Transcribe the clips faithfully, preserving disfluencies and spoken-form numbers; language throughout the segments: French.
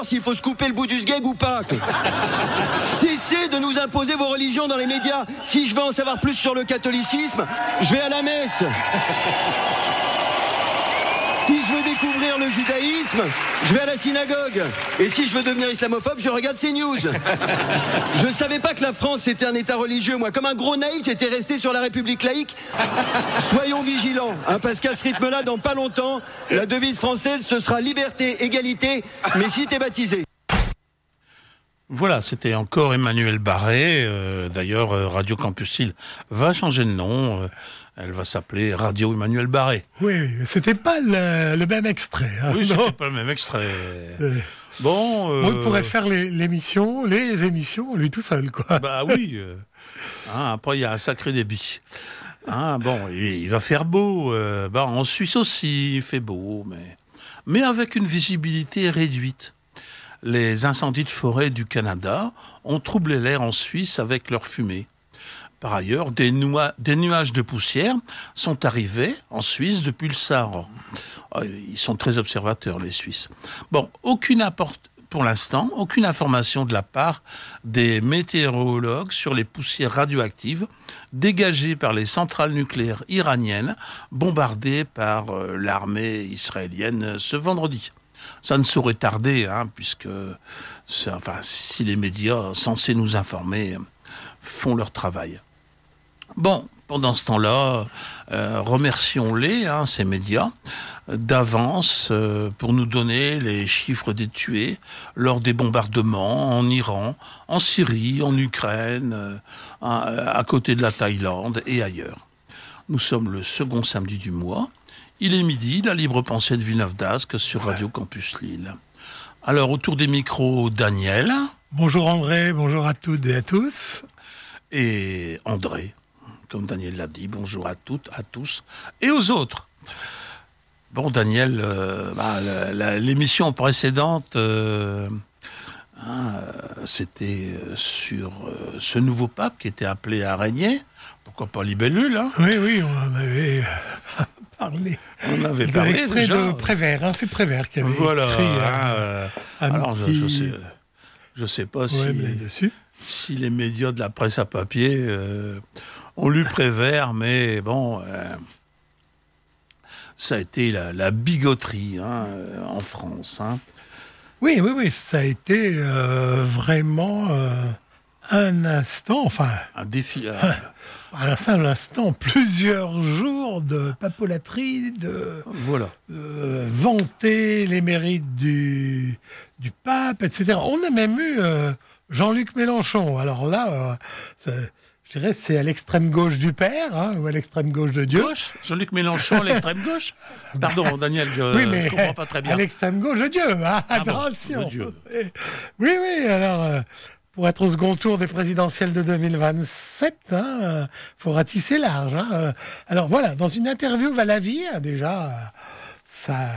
s'il faut se couper le bout du sgeg ou pas. Quoi. Cessez de nous imposer vos religions dans les médias. Si je veux en savoir plus sur le catholicisme, je vais à la messe. Si je veux découvrir le judaïsme, je vais à la synagogue. Et si je veux devenir islamophobe, je regarde CNews. Je savais pas que la France c'était un état religieux, moi. Comme un gros naïf, j'étais resté sur la République laïque. Soyons vigilants, hein, parce qu'à ce rythme-là, dans pas longtemps, la devise française, ce sera liberté, égalité, mais si t'es baptisé. Voilà, c'était encore Emmanuel Barré. Euh, d'ailleurs, euh, Radio Campus Lille va changer de nom. Euh, elle va s'appeler Radio Emmanuel Barré. Oui, mais c'était pas le, le même extrait. Hein, oui, non c'était pas le même extrait. Euh, bon, euh... on pourrait faire les, l'émission, les émissions, lui tout seul, quoi. Bah oui. Euh, hein, après, il y a un sacré débit. Hein, bon, il, il va faire beau. Euh, bah, en Suisse aussi, il fait beau, mais mais avec une visibilité réduite. Les incendies de forêt du Canada ont troublé l'air en Suisse avec leur fumée. Par ailleurs, des, noua- des nuages de poussière sont arrivés en Suisse depuis le Sahara. Ils sont très observateurs, les Suisses. Bon, aucune apport- pour l'instant, aucune information de la part des météorologues sur les poussières radioactives dégagées par les centrales nucléaires iraniennes bombardées par euh, l'armée israélienne ce vendredi. Ça ne saurait tarder, hein, puisque c'est, enfin, si les médias censés nous informer font leur travail. Bon, pendant ce temps-là, euh, remercions-les, hein, ces médias, d'avance euh, pour nous donner les chiffres des tués lors des bombardements en Iran, en Syrie, en Ukraine, euh, à côté de la Thaïlande et ailleurs. Nous sommes le second samedi du mois. Il est midi, la libre pensée de Villeneuve d'Ascq sur Radio Campus Lille. Alors, autour des micros, Daniel. Bonjour André, bonjour à toutes et à tous. Et André, comme Daniel l'a dit, bonjour à toutes, à tous et aux autres. Bon, Daniel, euh, bah, la, la, l'émission précédente, euh, hein, c'était sur euh, ce nouveau pape qui était appelé à régner. Pourquoi pas Libellule, hein ? Oui, oui, on en avait parlé. On avait parlé extrait déjà. de Prévert, hein, c'est Prévert qui avait voilà, écrit hein, euh, alors petit... je, je sais, je sais pas si, dessus. si les médias de la presse à papier euh, ont lu Prévert, mais bon, euh, ça a été la, la bigoterie hein, en France. Hein. Oui, oui, oui, ça a été euh, vraiment euh, un instant, enfin... Un défi... Euh, un seul instant, plusieurs jours de papolaterie, de voilà. euh, vanter les mérites du, du pape, et cetera. On a même eu euh, Jean-Luc Mélenchon. Alors là, euh, je dirais c'est à l'extrême gauche du père, hein, ou à l'extrême gauche de Dieu. Gauche Jean-Luc Mélenchon à l'extrême gauche Pardon, Daniel, je oui, mais ne comprends pas très bien. À l'extrême gauche de Dieu, hein, ah attention. bon, Dieu. Oui, oui, alors... Euh, pour être au second tour des présidentielles de deux mille vingt-sept, il hein, faut ratisser large. Hein. Alors voilà, dans une interview à la vie, hein, déjà, ça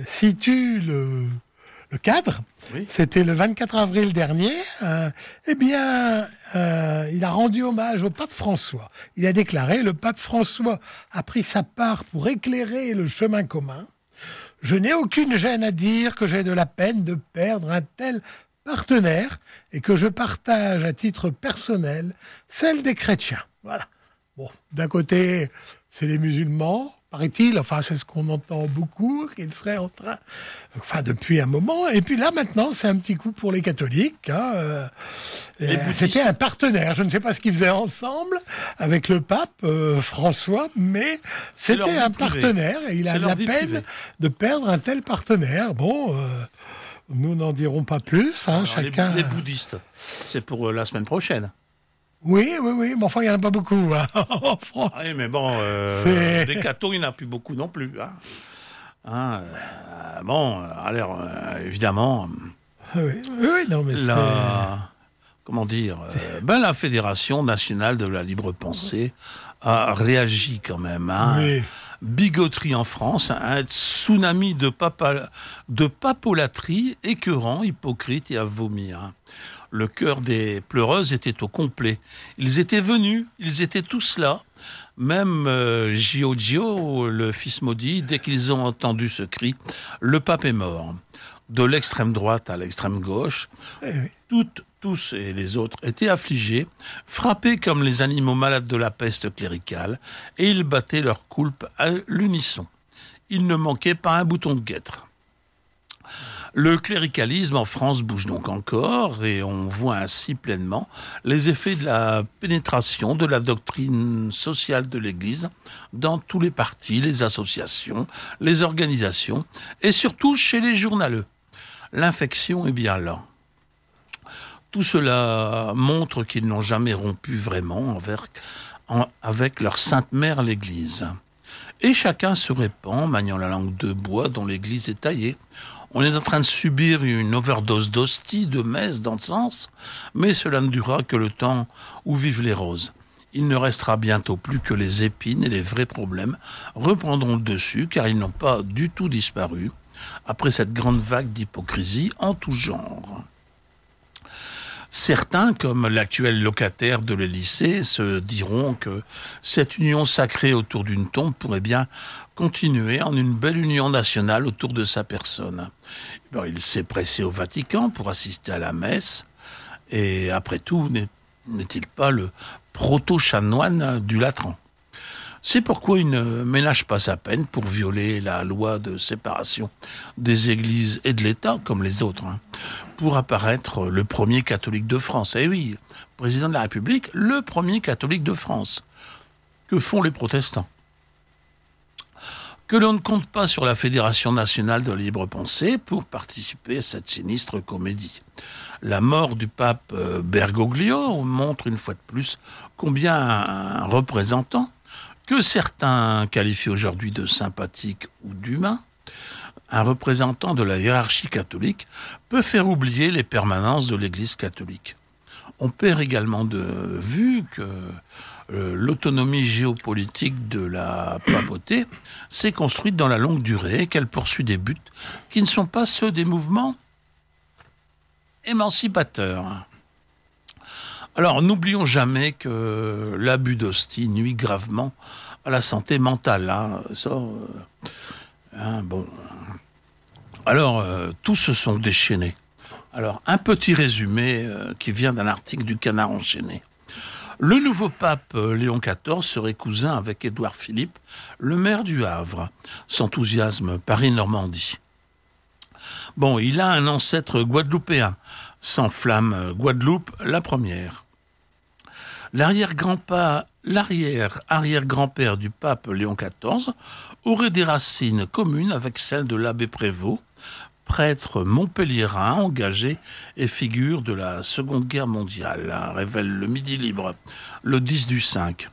situe le, le cadre. Oui. C'était le vingt-quatre avril dernier. Euh, eh bien, euh, il a rendu hommage au pape François. Il a déclaré « Le pape François a pris sa part pour éclairer le chemin commun. Je n'ai aucune gêne à dire que j'ai de la peine de perdre un tel partenaire et que je partage à titre personnel celle des chrétiens. » Voilà. Bon, d'un côté, c'est les musulmans, paraît-il, enfin c'est ce qu'on entend beaucoup, qu'ils seraient en train, enfin depuis un moment, et puis là maintenant c'est un petit coup pour les catholiques. Hein, euh, c'était un partenaire, je ne sais pas ce qu'ils faisaient ensemble avec le pape euh, François, mais c'est c'était un partenaire et il a la peine privée. de perdre un tel partenaire. Bon... Euh, nous n'en dirons pas plus. Hein, Alors, chacun... les, les bouddhistes, c'est pour euh, la semaine prochaine. Oui, oui, oui, mais enfin, il n'y en a pas beaucoup hein, en France. Oui, mais bon, euh, les cathos, il n'y en a plus beaucoup non plus. Hein. Hein, euh, bon, alors, euh, évidemment... Oui, oui, non, mais la, c'est... Comment dire euh, ben, la Fédération nationale de la libre pensée a réagi quand même. Hein. Oui. Bigoterie en France, un tsunami de, papa, de papolaterie écœurant, hypocrite et à vomir. Le cœur des pleureuses était au complet. Ils étaient venus, ils étaient tous là. Même euh, Gio Gio, le fils maudit, dès qu'ils ont entendu ce cri, le pape est mort. de l'extrême droite à l'extrême gauche, Eh oui. toutes, tous et les autres étaient affligés, frappés comme les animaux malades de la peste cléricale, et ils battaient leur coulpe à l'unisson. Il ne manquait pas un bouton de guêtre. Le cléricalisme en France bouge donc encore et on voit ainsi pleinement les effets de la pénétration de la doctrine sociale de l'Église dans tous les partis, les associations, les organisations et surtout chez les journaleux. L'infection est bien là. Tout cela montre qu'ils n'ont jamais rompu vraiment envers, en, avec leur sainte mère l'Église. Et chacun se répand, maniant la langue de bois dont l'Église est taillée. On est en train de subir une overdose d'hosties, de messes, d'encens, mais cela ne durera que le temps où vivent les roses. Il ne restera bientôt plus que les épines et les vrais problèmes reprendront le dessus, car ils n'ont pas du tout disparu, après cette grande vague d'hypocrisie en tout genre. Certains, comme l'actuel locataire de l'Élysée, se diront que cette union sacrée autour d'une tombe pourrait bien continuer en une belle union nationale autour de sa personne. Alors, il s'est pressé au Vatican pour assister à la messe, et après tout, n'est-il pas le proto-chanoine du Latran ? C'est pourquoi il ne ménage pas sa peine pour violer la loi de séparation des églises et de l'État, comme les autres, hein, pour apparaître le premier catholique de France. Eh oui, président de la République, le premier catholique de France. Que font les protestants ? Que l'on ne compte pas sur la Fédération nationale de la libre pensée pour participer à cette sinistre comédie. La mort du pape Bergoglio montre une fois de plus combien un représentant, que certains qualifient aujourd'hui de sympathique ou d'humain, un représentant de la hiérarchie catholique peut faire oublier les permanences de l'Église catholique. On perd également de vue que euh, l'autonomie géopolitique de la papauté s'est construite dans la longue durée, qu'elle poursuit des buts qui ne sont pas ceux des mouvements émancipateurs. Alors, n'oublions jamais que l'abus d'hostie nuit gravement à la santé mentale. Hein. Ça, euh, hein, bon. Alors, euh, tous se sont déchaînés. Alors, un petit résumé euh, qui vient d'un article du Canard enchaîné. Le nouveau pape euh, Léon quatorze serait cousin avec Édouard Philippe, le maire du Havre. S'enthousiasme Paris-Normandie. Bon, il a un ancêtre guadeloupéen, s'enflamme Guadeloupe la première. L'arrière-grand-pa, l'arrière-arrière-grand-père du pape Léon quatorze aurait des racines communes avec celles de l'abbé Prévost, prêtre montpelliérain engagé et figure de la Seconde Guerre mondiale, révèle le Midi Libre, le dix du cinq.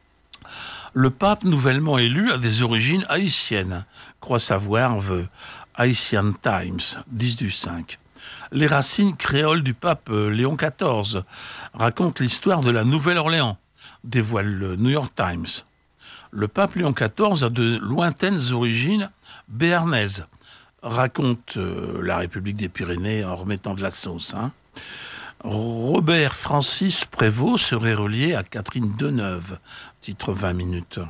Le pape nouvellement élu a des origines haïtiennes, croit savoir The Haitian Times, dix du cinq. Les racines créoles du pape Léon quatorze racontent l'histoire de la Nouvelle-Orléans, dévoile le New York Times. Le pape Léon quatorze a de lointaines origines béarnaises, raconte euh, la République des Pyrénées en remettant de la sauce. Hein. Robert Francis Prévost serait relié à Catherine Deneuve, titre vingt minutes.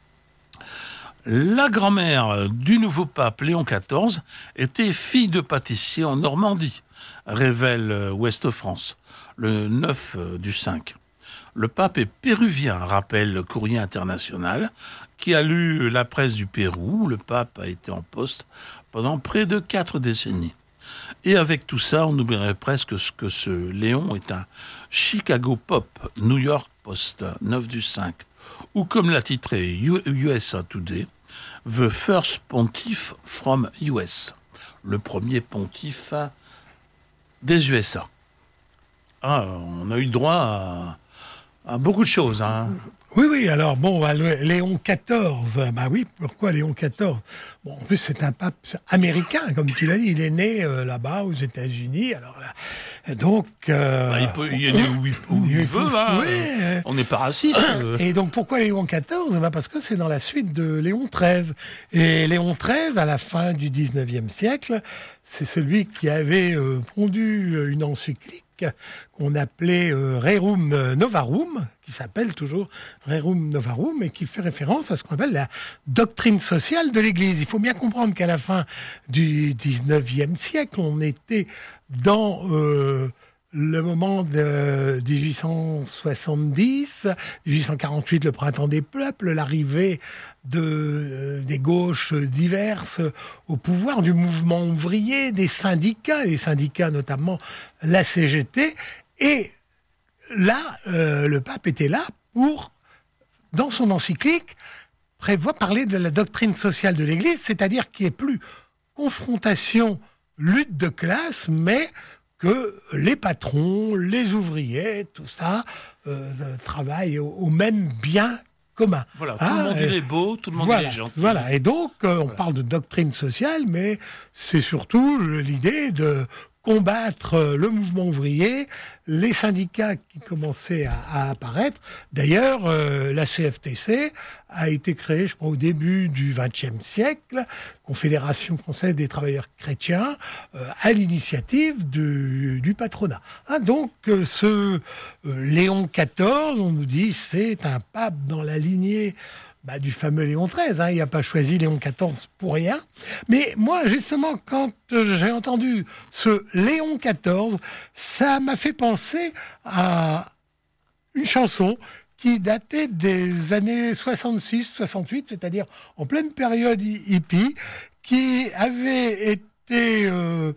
La grand-mère du nouveau pape Léon quatorze était fille de pâtissier en Normandie, révèle Ouest France, le neuf du cinq. Le pape est péruvien, rappelle le Courrier international, qui a lu la presse du Pérou, où le pape a été en poste pendant près de quatre décennies. Et avec tout ça, on oublierait presque que ce Léon est un Chicago Pop, New York Post, neuf du cinq, ou comme l'a titré U S A Today, The First Pontiff from U S, le premier pontife des U S A. Ah, on a eu droit à, à beaucoup de choses. Hein. Oui, oui, alors bon, bah, Léon quatorze, bah oui, pourquoi Léon quatorze ? Bon, en plus, c'est un pape américain, comme tu l'as dit, il est né euh, là-bas, aux États-Unis, alors là, donc... Euh, bah, il, peut, il est né où il, où il veut, hein. Oui, euh, on n'est pas raciste. Euh. Et donc, pourquoi Léon quatorze ? Bah, parce que c'est dans la suite de Léon treize. Et Léon treize, à la fin du dix-neuvième siècle, c'est celui qui avait euh, pondu une encyclique qu'on appelait euh, Rerum Novarum, qui s'appelle toujours Rerum Novarum, et qui fait référence à ce qu'on appelle la doctrine sociale de l'Église. Il faut bien comprendre qu'à la fin du dix-neuvième siècle, on était dans euh, le moment de dix-huit cent soixante-dix, dix-huit cent quarante-huit, le printemps des peuples, l'arrivée de, euh, des gauches diverses au pouvoir, du mouvement ouvrier, des syndicats, les syndicats notamment la C G T, et là, euh, le pape était là pour, dans son encyclique, prévoit parler de la doctrine sociale de l'Église, c'est-à-dire qu'il n'y ait plus confrontation, lutte de classe, mais que les patrons, les ouvriers, tout ça, euh, travaillent au, au même bien commun. Voilà, tout ah, le monde il est beau, tout le monde voilà, il est gentil. Voilà, et donc euh, on voilà. parle de doctrine sociale, mais c'est surtout l'idée de combattre le mouvement ouvrier, les syndicats qui commençaient à, à apparaître. D'ailleurs, euh, la C F T C a été créée, je crois, au début du vingtième siècle, Confédération française des travailleurs chrétiens, euh, à l'initiative du, du patronat. Hein, donc, euh, ce euh, Léon quatorze, on nous dit, c'est un pape dans la lignée Bah, du fameux Léon treize, hein, il n'a pas choisi Léon quatorze pour rien. Mais moi, justement, quand euh, j'ai entendu ce Léon quatorze, ça m'a fait penser à une chanson qui datait des années soixante-six soixante-huit, c'est-à-dire en pleine période hippie, qui avait été euh,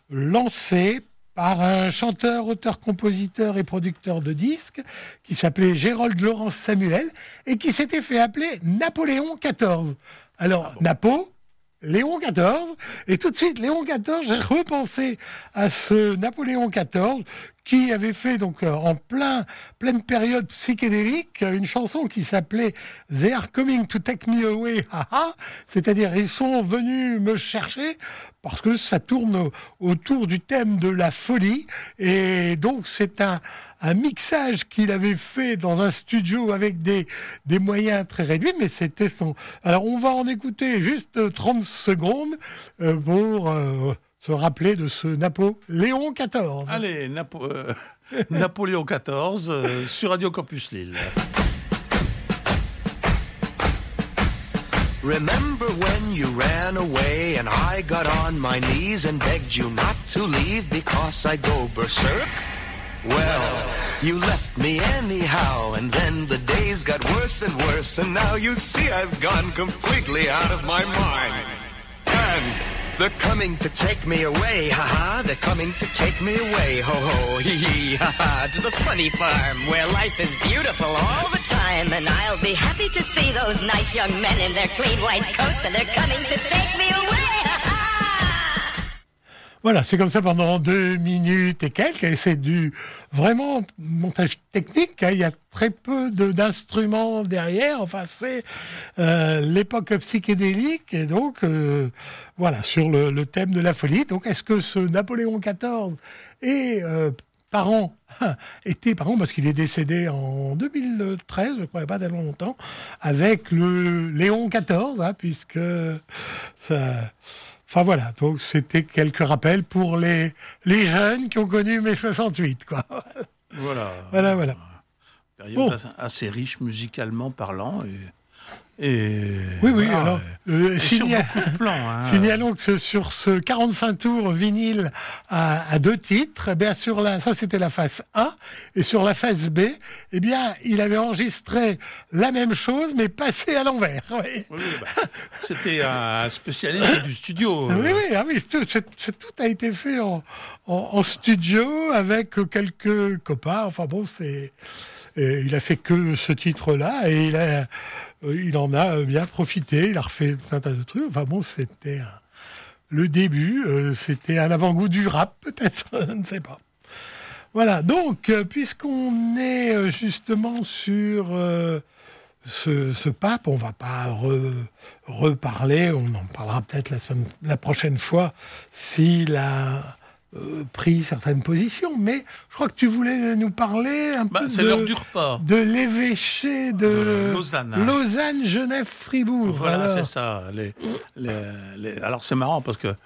lancée par un chanteur, auteur, compositeur et producteur de disques qui s'appelait Gérold Laurence Samuel et qui s'était fait appeler Napoléon quatorze. Alors, ah bon. Napo, Léon quatorze, et tout de suite, Léon quatorze, j'ai repensé à ce Napoléon quatorze qui avait fait donc euh, en plein, pleine période psychédélique une chanson qui s'appelait They are coming to take me away, haha, c'est-à-dire ils sont venus me chercher parce que ça tourne autour du thème de la folie, et donc c'est un, un mixage qu'il avait fait dans un studio avec des, des moyens très réduits, mais c'était son... Alors on va en écouter juste trente secondes euh, pour... Euh, se rappeler de ce Napoléon quatorze. Allez, Napo- euh, Napoléon quatorze euh, sur Radio Campus Lille. Remember when you ran away and I got on my knees and begged you not to leave because I go berserk? Well, you left me anyhow, and then the days got worse and worse, and now you see I've gone completely out of my mind. And they're coming to take me away, ha-ha, they're coming to take me away, ho-ho, hee-hee, ha-ha, to the funny farm where life is beautiful all the time, and I'll be happy to see those nice young men in their clean white coats, and they're coming to take me away, ha-ha. Voilà, c'est comme ça pendant deux minutes et quelques, et c'est du vraiment montage technique, hein, il y a très peu de, d'instruments derrière, enfin c'est euh, l'époque psychédélique, et donc euh, voilà, sur le, le thème de la folie. Donc est-ce que ce Napoléon quatorze est euh, parent, était parent, parce qu'il est décédé en deux mille treize, je ne crois pas tellement longtemps, avec le Léon quatorze, hein, puisque ça... Enfin voilà, donc c'était quelques rappels pour les, les jeunes qui ont connu mai soixante-huit, quoi. Voilà. Voilà, voilà. Période Bon. assez riche musicalement parlant. Et, et Oui, oui, voilà, alors, et- euh, et sur signa- beaucoup de plans. Hein. signalons que ce- sur ce quarante-cinq tours vinyle à, à deux titres, eh bien sur la, ça c'était la face A, et sur la face B, eh bien, il avait enregistré la même chose, mais passé à l'envers. Oui, Oui, oui, bah, c'était un spécialiste du studio. Ah oui, oui, ah oui, c'est tout, c'est- c'est- tout a été fait en, en- en studio avec quelques copains. Enfin bon, c'est, et il a fait que ce titre-là, et il, a, euh, il en a bien profité. Il a refait tout un tas de trucs. Enfin bon, c'était un- le début. euh, c'était un avant-goût du rap, peut-être. Je ne sais pas. Voilà. Donc, euh, puisqu'on est euh, justement sur euh, ce, ce pape, on va pas re- reparler. On en parlera peut-être la, semaine- la prochaine fois s'il a euh, pris certaines positions. Mais je crois que tu voulais nous parler un Bah, peu c'est de, l'heure du repas. de l'évêché de De Lausanne. Lausanne, Genève, Fribourg. Voilà, Alors, c'est ça. Les, les, les- Alors c'est marrant parce que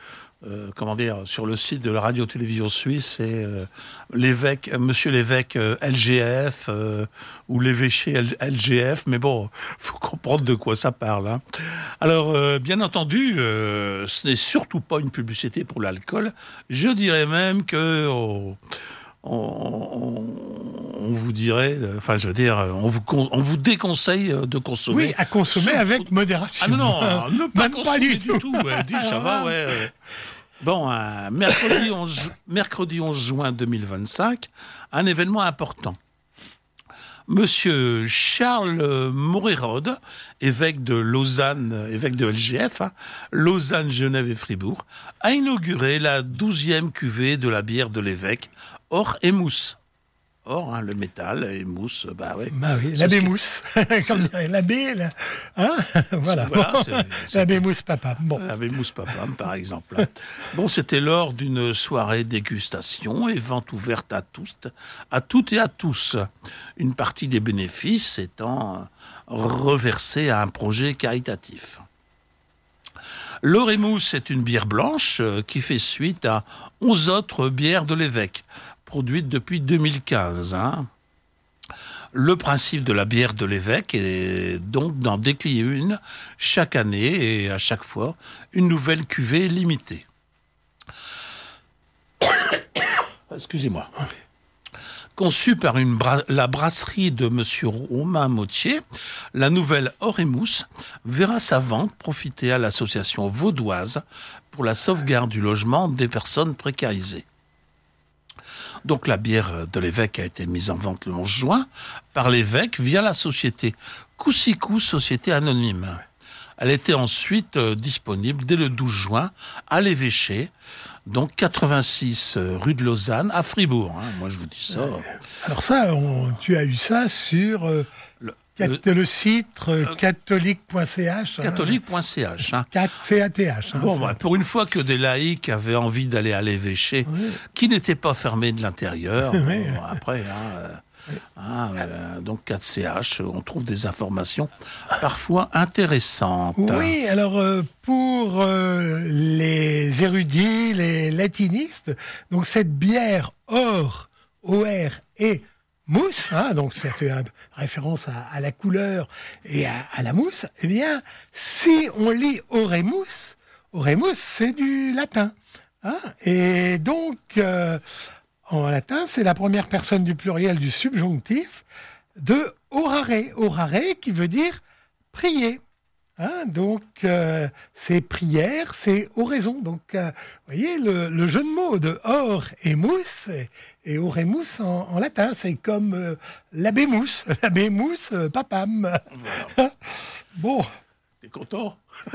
euh, comment dire, sur le site de la radio-télévision suisse, c'est euh, l'évêque, euh, Monsieur l'évêque euh, L G F euh, ou l'évêché L G F, mais bon, faut comprendre de quoi ça parle. Hein. Alors, euh, bien entendu, euh, ce n'est surtout pas une publicité pour l'alcool. Je dirais même que oh, on, on, on vous dirait, enfin, je veux dire, on vous, on vous déconseille de consommer. Oui, à consommer Sauf- avec modération. Ah non, non, ne pas Même pas consommer du du tout. tout. Ouais, dis, ça va, ouais. ouais. Bon, euh, mercredi, onze, ju- mercredi onze juin deux mille vingt-cinq, un événement important. Monsieur Charles Morérode, évêque de Lausanne, évêque de L G F, hein, Lausanne, Genève et Fribourg, a inauguré la douzième cuvée de la bière de l'évêque, Or et Mousse. Or, hein, le métal et mousse, bah ouais. Bah oui, C'est la ce qui- bémousse, comme dirait l'abbé, là. Hein voilà, Voilà, bon. c'est- c'est- la bémousse papa. Bon, Avec Mousse Papam, par exemple. Bon, c'était lors d'une soirée dégustation et vente ouverte à tous, à toutes et à tous. Une partie des bénéfices étant reversée à un projet caritatif. L'Orémousse est une bière blanche euh, qui fait suite à onze autres bières de l'évêque, produites depuis deux mille quinze. Hein. Le principe de la bière de l'évêque est donc d'en décliner une chaque année et à chaque fois une nouvelle cuvée limitée. Excusez-moi. Conçue par une bra- la brasserie de Monsieur Romain Mautier, la nouvelle Orémousse verra sa vente profiter à l'association vaudoise pour la sauvegarde du logement des personnes précarisées. Donc la bière de l'évêque a été mise en vente le onze juin par l'évêque via la société Coussicou Société Anonyme. Elle était ensuite euh, disponible dès le douze juin à l'évêché, donc quatre-vingt-six euh, rue de Lausanne à Fribourg. Hein. Moi je vous dis ça. alors ça, on- tu as eu ça sur euh, Le, cat- le le site euh, catholique point c h. hein. catholique point c h. Hein. C A T H. hein, Bon, c'est- bah, pour une fois que des laïcs avaient envie d'aller à l'évêché, Oui. qui n'était pas fermé de l'intérieur, Oui. bon, après, hein, euh, hein, euh, donc quatre C H, on trouve des informations parfois intéressantes. Oui, alors euh, pour euh, les érudits, les latinistes, donc cette bière or, O R et mousse, hein, donc ça fait euh, référence à, à la couleur et à, à la mousse, eh bien, si on lit oremus, oremus, c'est du latin. Hein, et donc, euh, en latin, c'est la première personne du pluriel du subjonctif de orare, orare qui veut dire prier. Hein, donc, euh, c'est prière, c'est oraison. Donc, euh, vous voyez, le, le jeu de mots de or et mousse, et, et oremus en, en latin, c'est comme euh, l'abbé-mousse, l'abbé-mousse, euh, papam. Voilà. Bon, T'es content? oui.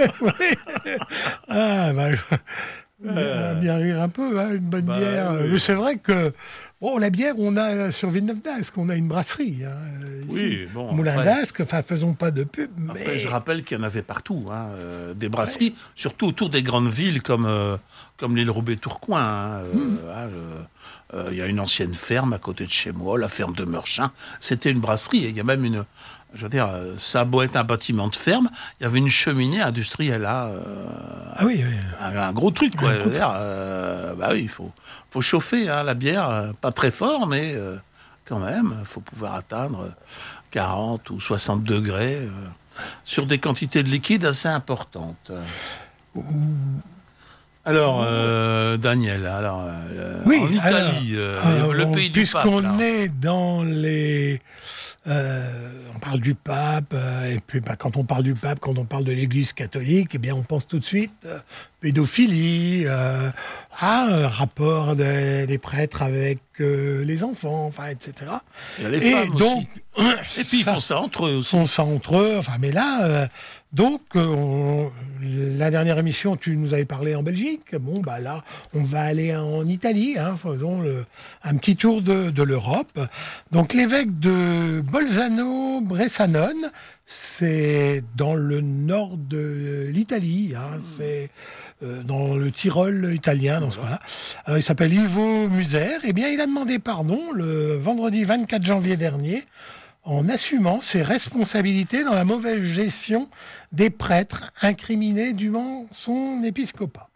Ah, bah, on va bien rire un peu, hein, une bonne bah, bière. oui. Mais c'est vrai que, bon, la bière, on a sur Villeneuve d'Ascq, on a une brasserie. Hein, ici. Oui, bon. Moulin après- d'Ascq, enfin, faisons pas de pub, Après, mais... je rappelle qu'il y en avait partout, hein, euh, des brasseries, surtout autour des grandes villes comme, euh, comme l'île Roubaix-Tourcoing. hein, euh, Mmh. hein, je- euh, Il y a une ancienne ferme à côté de chez moi, la ferme de Meurchin. C'était une brasserie. Et il y a même une. Je veux dire, euh, ça a beau être un bâtiment de ferme, il y avait une cheminée industrielle là. euh, Ah oui, oui. un, un gros truc, quoi. Je veux dire, euh, bah oui, il faut, faut chauffer hein, la bière, euh, pas très fort, mais euh, quand même, il faut pouvoir atteindre quarante ou soixante degrés euh, sur des quantités de liquide assez importantes. Alors, euh, Daniel, alors, euh, Oui, en Italie, alors, euh, euh, le bon, pays du pape, puisqu'on là. est dans les... euh, on parle du pape, euh, et puis bah, quand on parle du pape, quand on parle de l'Église catholique, eh bien on pense tout de suite euh, pédophilie, euh, à un rapport des, des prêtres avec euh, les enfants, enfin, et cetera. Il y a les Et femmes donc, aussi. Et puis ils ça- font ça entre eux aussi. sont ça entre eux, enfin, mais là, euh, donc, euh, on- la dernière émission, tu nous avais parlé en Belgique. Bon, bah là, on va aller en Italie, hein, faisons le- un petit tour de, de l'Europe. Donc, l'évêque de Bolzano-Bressanone, c'est dans le nord de l'Italie, hein, c'est euh, dans le Tyrol italien, dans ce cas-là. Alors, il s'appelle Ivo Muser. Eh bien, il a demandé pardon le vendredi vingt-quatre janvier dernier en assumant ses responsabilités dans la mauvaise gestion des prêtres incriminés durant son épiscopat.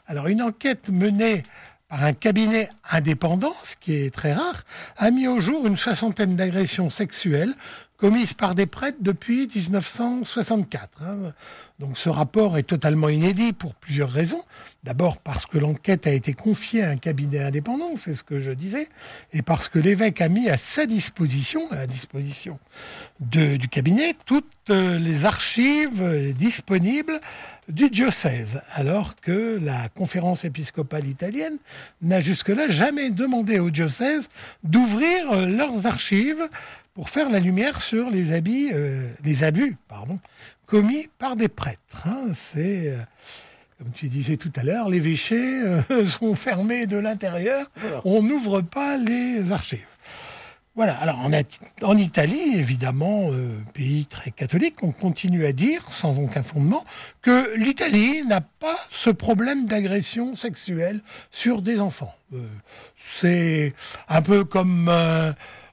Alors, une enquête menée par un cabinet indépendant, ce qui est très rare, a mis au jour une soixantaine d'agressions sexuelles commises par des prêtres depuis dix-neuf cent soixante-quatre. Hein. Donc ce rapport est totalement inédit pour plusieurs raisons. D'abord parce que l'enquête a été confiée à un cabinet indépendant, c'est ce que je disais, et parce que l'évêque a mis à sa disposition, à la disposition de, du cabinet, toutes les archives disponibles du diocèse, alors que la conférence épiscopale italienne n'a jusque-là jamais demandé au diocèse d'ouvrir leurs archives pour faire la lumière sur les, habits, euh, les abus pardon, commis par des prêtres. Hein. C'est, euh, comme tu disais tout à l'heure, les évêchés euh, sont fermés de l'intérieur, voilà. On n'ouvre pas les archives. Voilà, alors en, en Italie, évidemment, euh, pays très catholique, on continue à dire, sans aucun fondement, que l'Italie n'a pas ce problème d'agression sexuelle sur des enfants. Euh, c'est un peu comme... Euh,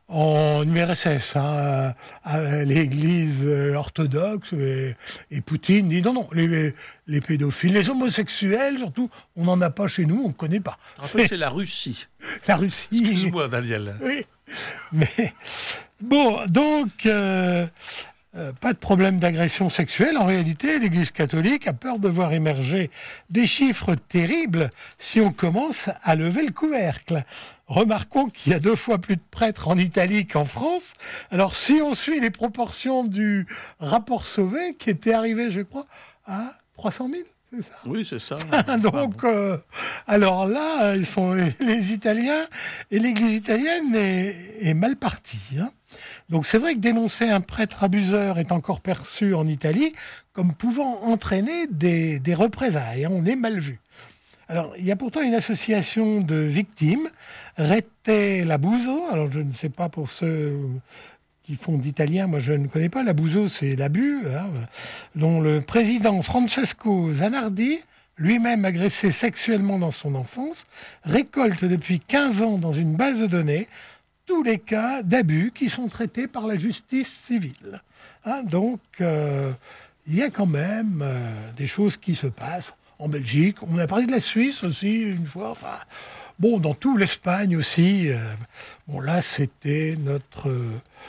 en U R S S, hein, à l'Église orthodoxe, et, et Poutine dit non, non, les, les pédophiles, les homosexuels, surtout, on n'en a pas chez nous, on ne connaît pas. En fait, c'est la Russie. La Russie. Excuse-moi, Daniel. Oui, mais bon, donc, euh, euh, pas de problème d'agression sexuelle. En réalité, l'Église catholique a peur de voir émerger des chiffres terribles si on commence à lever le couvercle. Remarquons qu'il y a deux fois plus de prêtres en Italie qu'en France. Alors, si on suit les proportions du rapport Sauvé, qui était arrivé, je crois, à trois cent mille, c'est ça ? Oui, c'est ça. Donc, euh, alors là, ils sont les, les Italiens, et l'Église italienne est, est mal partie. Hein. Donc, c'est vrai que dénoncer un prêtre abuseur est encore perçu en Italie comme pouvant entraîner des, des représailles. Hein. On est mal vu. Alors, il y a pourtant une association de victimes, Rete l'Abuso. Alors, je ne sais pas pour ceux qui font d'italien, moi je ne connais pas. L'abuso, c'est l'abus, hein, dont le président Francesco Zanardi, lui-même agressé sexuellement dans son enfance, récolte depuis quinze ans dans une base de données tous les cas d'abus qui sont traités par la justice civile. Hein, donc, euh, il y a quand même euh, des choses qui se passent. En Belgique, on a parlé de la Suisse aussi une fois, enfin, bon, dans tout l'Espagne aussi. Euh, bon, là, c'était notre euh,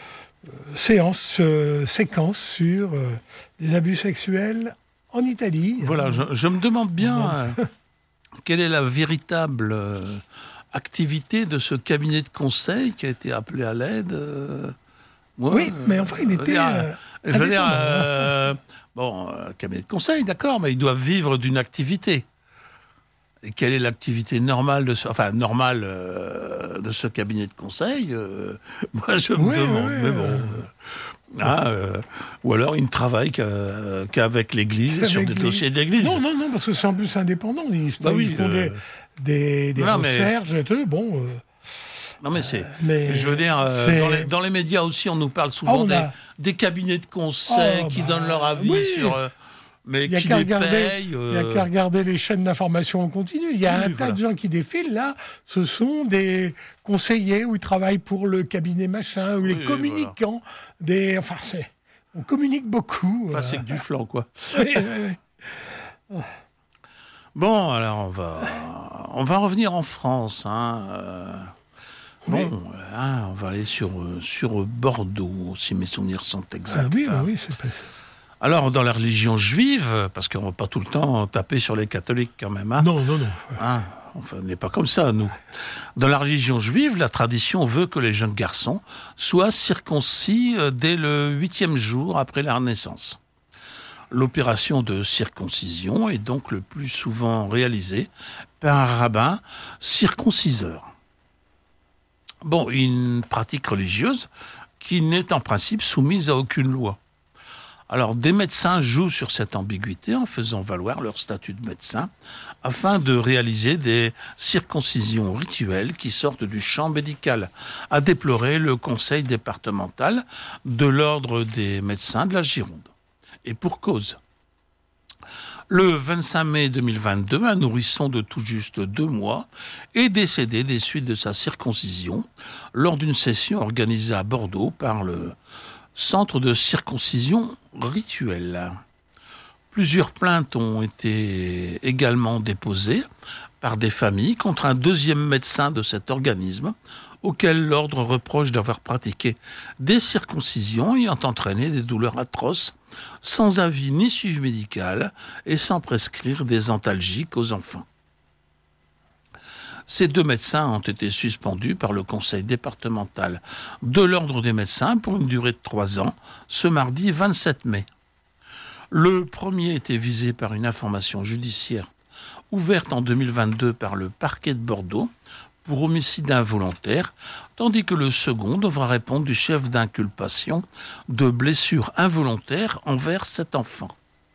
séance, euh, séquence sur euh, les abus sexuels en Italie. Voilà, je, je me demande bien euh, quelle est la véritable euh, activité de ce cabinet de conseil qui a été appelé à l'aide. Euh, moi, oui, mais enfin, il était... Euh, je veux dire... Euh, Bon, euh, cabinet de conseil, d'accord, mais ils doivent vivre d'une activité. Et quelle est l'activité normale de ce, enfin, normale, euh, de ce cabinet de conseil euh, moi, je me oui, demande. Oui, mais bon, euh, ah, euh, ou alors, ils ne travaillent qu'à, qu'avec l'Église, et sur des dossiers de l'Église. Non, non, non, parce que c'est en plus indépendant. Ils, bah ils oui, font euh... des, des, des non, recherches mais... et tout. Bon... Euh... Non, mais c'est. Mais je veux dire, euh, dans, les, dans les médias aussi, on nous parle souvent oh, des, a... des cabinets de conseil oh, qui bah, donnent leur avis oui. sur. Euh, mais qui les regarder, payent. Il n'y a qu'à regarder les chaînes d'information en continu. Il y a oui, un voilà. tas de gens qui défilent, là. Ce sont des conseillers où ils travaillent pour le cabinet machin, ou oui, les communicants. Voilà. Des, enfin, c'est, on communique beaucoup. Enfin, euh... c'est que du flan, quoi. oui, oui, oui. Bon, alors, on va, on va revenir en France, hein. Euh... Bon, oui. hein, on va aller sur, sur Bordeaux, si mes souvenirs sont exacts. Ah oui, bah oui, c'est pas ça. Alors, dans la religion juive, parce qu'on ne va pas tout le temps taper sur les catholiques quand même. Hein, non, non, non. Hein, enfin, on n'est pas comme ça, nous. Dans la religion juive, la tradition veut que les jeunes garçons soient circoncis dès le huitième jour après leur naissance. L'opération de circoncision est donc le plus souvent réalisée par un rabbin circonciseur. Bon, une pratique religieuse qui n'est en principe soumise à aucune loi. Alors, des médecins jouent sur cette ambiguïté en faisant valoir leur statut de médecin afin de réaliser des circoncisions rituelles qui sortent du champ médical, a déploré le conseil départemental de l'ordre des médecins de la Gironde. Et pour cause. Le vingt-cinq mai deux mille vingt-deux, un nourrisson de tout juste deux mois est décédé des suites de sa circoncision lors d'une session organisée à Bordeaux par le Centre de circoncision rituelle. Plusieurs plaintes ont été également déposées par des familles contre un deuxième médecin de cet organisme, auquel l'ordre reproche d'avoir pratiqué des circoncisions ayant entraîné des douleurs atroces, sans avis ni suivi médical et sans prescrire des antalgiques aux enfants. Ces deux médecins ont été suspendus par le conseil départemental de l'ordre des médecins pour une durée de trois ans, ce mardi vingt-sept mai. Le premier était visé par une information judiciaire ouverte en deux mille vingt-deux par le parquet de Bordeaux pour homicide involontaire, tandis que le second devra répondre du chef d'inculpation de blessures involontaires envers cet enfant.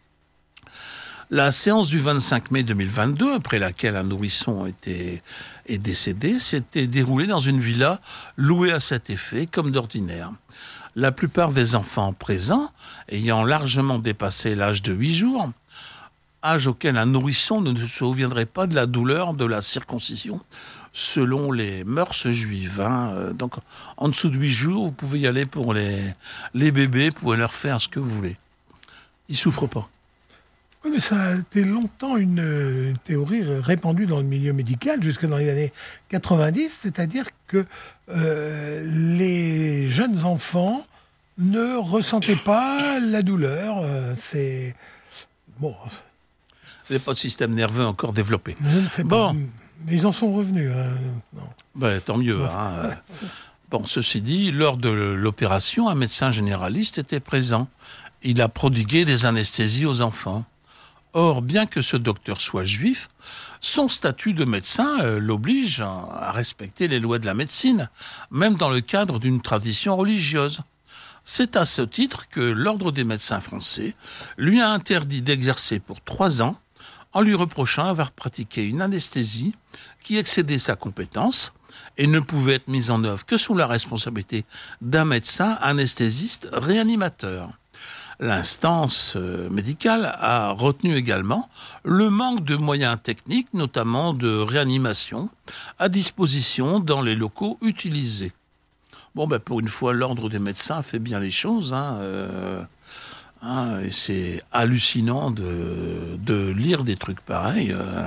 La séance du vingt-cinq mai deux mille vingt-deux, après laquelle un nourrisson était, est décédé, s'était déroulée dans une villa louée à cet effet, comme d'ordinaire. La plupart des enfants présents, ayant largement dépassé l'âge de huit jours, âge auquel un nourrisson ne se souviendrait pas de la douleur de la circoncision, selon les mœurs juives. Hein. Donc, en dessous de huit jours, vous pouvez y aller pour les, les bébés, vous pouvez leur faire ce que vous voulez. Ils ne souffrent pas. Oui, mais ça a été longtemps une, une théorie répandue dans le milieu médical, jusque dans les années quatre-vingt-dix, c'est-à-dire que euh, les jeunes enfants ne ressentaient pas la douleur. Euh, c'est... Bon... Vous n'avez pas de système nerveux encore développé. Je ne sais pas. Bon. Mais ils en sont revenus. Euh, non. Ben, tant mieux. Hein. Bon, ceci dit, lors de l'opération, un médecin généraliste était présent. Il a prodigué des anesthésies aux enfants. Or, bien que ce docteur soit juif, son statut de médecin euh, l'oblige à respecter les lois de la médecine, même dans le cadre d'une tradition religieuse. C'est à ce titre que l'Ordre des médecins français lui a interdit d'exercer pour trois ans en lui reprochant avoir pratiqué une anesthésie qui excédait sa compétence et ne pouvait être mise en œuvre que sous la responsabilité d'un médecin anesthésiste réanimateur. L'instance médicale a retenu également le manque de moyens techniques, notamment de réanimation, à disposition dans les locaux utilisés. Bon, ben pour une fois, l'Ordre des médecins fait bien les choses, hein, euh, hein, et c'est hallucinant de, de lire des trucs pareils. Euh.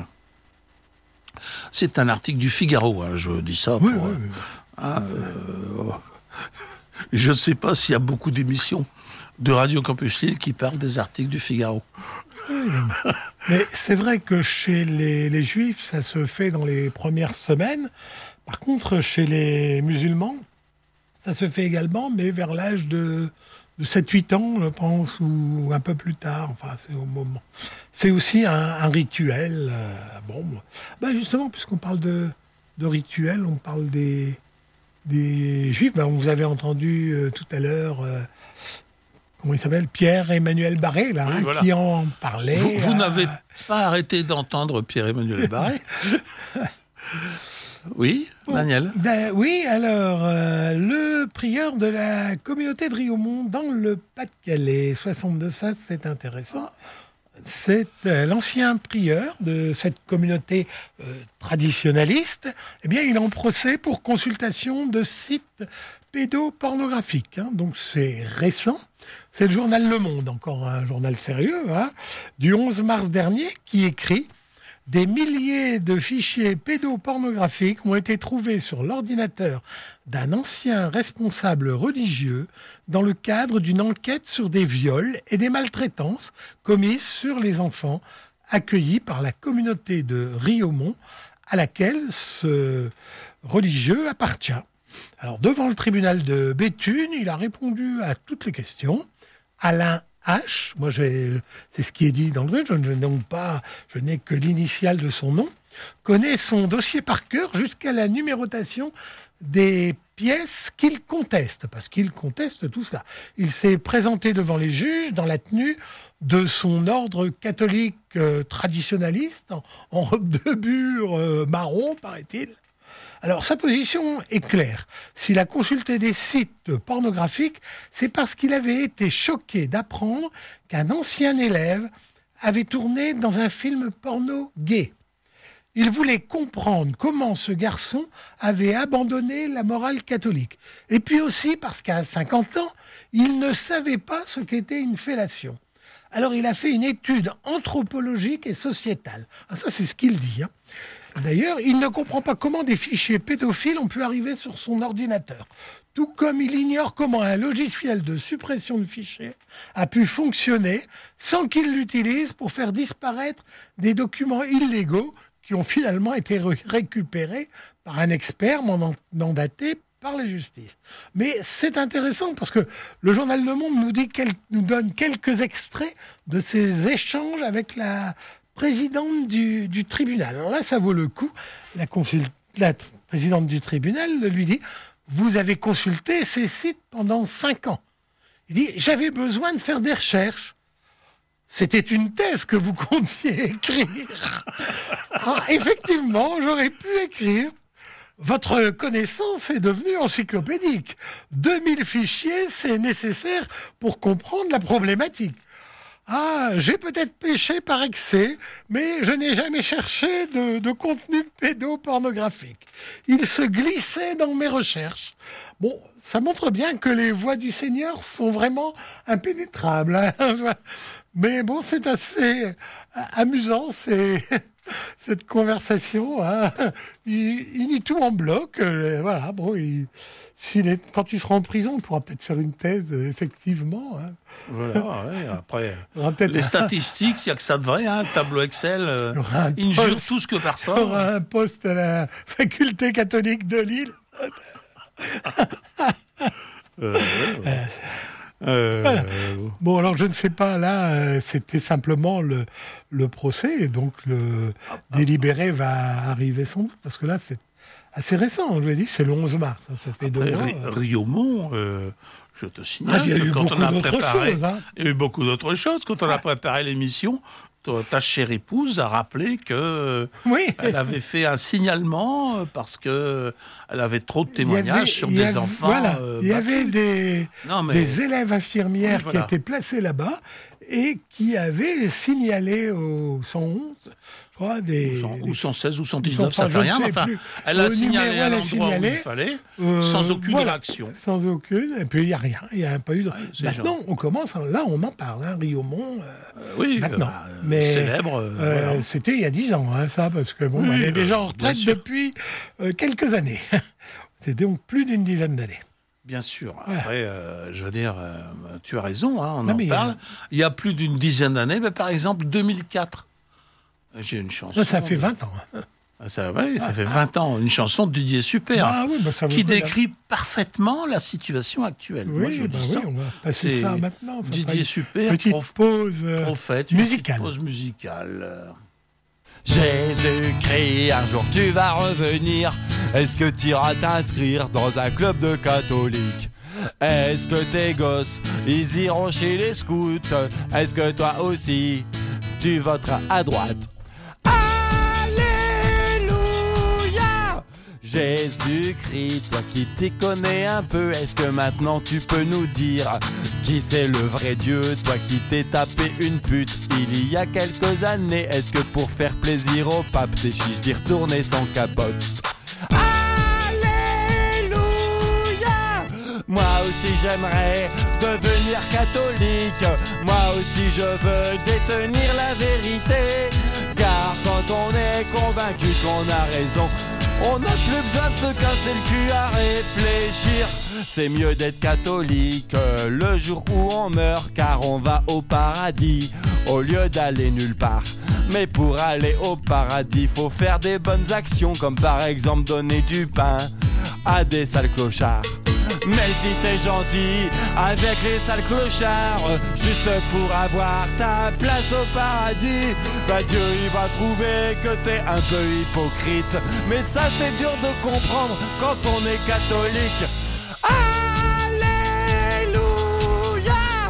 C'est un article du Figaro, hein, je dis ça. Pour, oui, oui, oui. Hein, euh, je ne sais pas s'il y a beaucoup d'émissions de Radio Campus Lille qui parlent des articles du Figaro. Oui, mais c'est vrai que chez les, les Juifs, ça se fait dans les premières semaines. Par contre, chez les musulmans, ça se fait également, mais vers l'âge de, de sept huit ans, je pense, ou un peu plus tard. Enfin, c'est au moment. C'est aussi un, un rituel. Euh, bon, ben justement, puisqu'on parle de, de rituel, on parle des, des Juifs. Ben, vous avez entendu euh, tout à l'heure... Euh, comment il s'appelle, Pierre-Emmanuel Barré, là, oui, hein, voilà. Qui en parlait. Vous, vous euh... n'avez pas arrêté d'entendre Pierre-Emmanuel Barré? Oui, bon, Daniel. Ben, oui, alors, euh, le prieur de la communauté de Riaumont, dans le Pas-de-Calais, soixante-deux, ça, c'est intéressant. C'est euh, l'ancien prieur de cette communauté euh, traditionnaliste. Eh bien, il est en procès pour consultation de sites pédopornographiques. Hein, donc, c'est récent. C'est le journal Le Monde, encore un journal sérieux, hein, du onze mars dernier, qui écrit « Des milliers de fichiers pédopornographiques ont été trouvés sur l'ordinateur d'un ancien responsable religieux dans le cadre d'une enquête sur des viols et des maltraitances commises sur les enfants accueillis par la communauté de Riaumont à laquelle ce religieux appartient. » Alors, devant le tribunal de Béthune, il a répondu à toutes les questions. Alain H, moi j'ai, c'est ce qui est dit dans le truc, je ne donc pas, je n'ai que l'initiale de son nom, connaît son dossier par cœur jusqu'à la numérotation des pièces qu'il conteste, parce qu'il conteste tout ça. Il s'est présenté devant les juges dans la tenue de son ordre catholique euh, traditionnaliste, en, en robe de bure euh, marron, paraît-il. Alors, sa position est claire. S'il a consulté des sites pornographiques, c'est parce qu'il avait été choqué d'apprendre qu'un ancien élève avait tourné dans un film porno gay. Il voulait comprendre comment ce garçon avait abandonné la morale catholique. Et puis aussi parce qu'à cinquante ans, il ne savait pas ce qu'était une fellation. Alors, il a fait une étude anthropologique et sociétale. Ah, ça, c'est ce qu'il dit. Hein. D'ailleurs, il ne comprend pas comment des fichiers pédophiles ont pu arriver sur son ordinateur. Tout comme il ignore comment un logiciel de suppression de fichiers a pu fonctionner sans qu'il l'utilise pour faire disparaître des documents illégaux qui ont finalement été récupérés par un expert mandaté par la justice. Mais c'est intéressant parce que le journal Le Monde nous, dit quel, nous donne quelques extraits de ces échanges avec la présidente du, du tribunal. Alors là, ça vaut le coup. La, consul... la présidente du tribunal lui dit « Vous avez consulté ces sites pendant cinq ans. » Il dit « J'avais besoin de faire des recherches. » C'était une thèse que vous comptiez écrire. Alors, effectivement, j'aurais pu écrire. Votre connaissance est devenue encyclopédique. deux mille fichiers, c'est nécessaire pour comprendre la problématique. Ah, j'ai peut-être péché par excès, mais je n'ai jamais cherché de, de contenu pédopornographique. Il se glissait dans mes recherches. Bon, ça montre bien que les voies du Seigneur sont vraiment impénétrables. Hein. Mais bon, c'est assez amusant, c'est... cette conversation, hein. il, il dit tout en bloc. Euh, voilà, bon, il, s'il est, quand il sera en prison, il pourra peut-être faire une thèse, euh, effectivement. Hein. Voilà, ouais, après, les un... statistiques, il n'y a que ça de vrai, hein, tableau Excel, euh, il ne jure tous que personne. Il aura un poste à la faculté catholique de Lille. euh, ouais. Euh, voilà. Bon, alors je ne sais pas, là, euh, c'était simplement le, le procès, et donc le ah, délibéré va arriver sans doute, parce que là, c'est assez récent, je l'ai dit, c'est le onze mars, hein, ça fait deux mois. Euh. Riaumont, euh, je te signale ah, il y a que eu quand beaucoup on a d'autres préparé, choses, hein. il y a eu beaucoup d'autres choses, quand on a préparé l'émission, ta chère épouse a rappelé que oui. elle avait fait un signalement parce que elle avait trop de témoignages avait, sur des avait, enfants. Voilà, euh, il y avait des, non, mais... des élèves infirmières oui, voilà. qui étaient placés là-bas et qui avaient signalé au cent onze, je crois, des... Ou cent seize ou cent dix-neuf, ça fait rien. Enfin, plus. elle a au signalé numéro, à elle a l'endroit signalé, où il fallait, euh, sans aucune voilà, réaction. Sans aucune, et puis il n'y a rien, il n'y a pas eu de... Ouais, maintenant, genre. on commence, là on en parle, hein, Riaumont, euh, euh, oui, maintenant. Bah, mais célèbre. Euh, euh, voilà. C'était il y a dix ans, hein, ça, parce que bon, oui, elle est déjà en retraite depuis euh, quelques années. C'était donc plus d'une dizaine d'années. Bien sûr. Voilà. Après, euh, je veux dire, euh, tu as raison, hein, on non, en parle. A... Il y a plus d'une dizaine d'années, mais par exemple, deux mille quatre, j'ai une chanson... Ça, ça fait vingt ans. Ça, oui, ça ah, fait vingt ans. Une chanson de Didier Super, ah, oui, bah, ça qui décrit la... parfaitement la situation actuelle. Oui, Moi, je bah dis oui, ça. on va passer ça maintenant. Enfin, Didier Super, petite prof... pause euh, prophète, musicale. Pause musicale. Jésus-Christ, un jour tu vas revenir. Est-ce que tu iras t'inscrire dans un club de catholiques? Est-ce que tes gosses, ils iront chez les scouts? Est-ce que toi aussi, tu voteras à droite? Alléluia! Jésus-Christ, toi qui t'y connais un peu, est-ce que maintenant tu peux nous dire qui c'est le vrai Dieu? Toi qui t'es tapé une pute il y a quelques années, est-ce que pour faire plaisir au pape t'es chiche d'y retourner sans capote? Moi aussi j'aimerais devenir catholique. Moi aussi je veux détenir la vérité. Car quand on est convaincu qu'on a raison, on n'a plus besoin de se casser le cul à réfléchir. C'est mieux d'être catholique le jour où on meurt, car on va au paradis au lieu d'aller nulle part. Mais pour aller au paradis, faut faire des bonnes actions, comme par exemple donner du pain à des sales clochards. Mais si t'es gentil avec les sales clochards, juste pour avoir ta place au paradis, bah Dieu il va trouver que t'es un peu hypocrite. Mais ça c'est dur de comprendre quand on est catholique. Alléluia,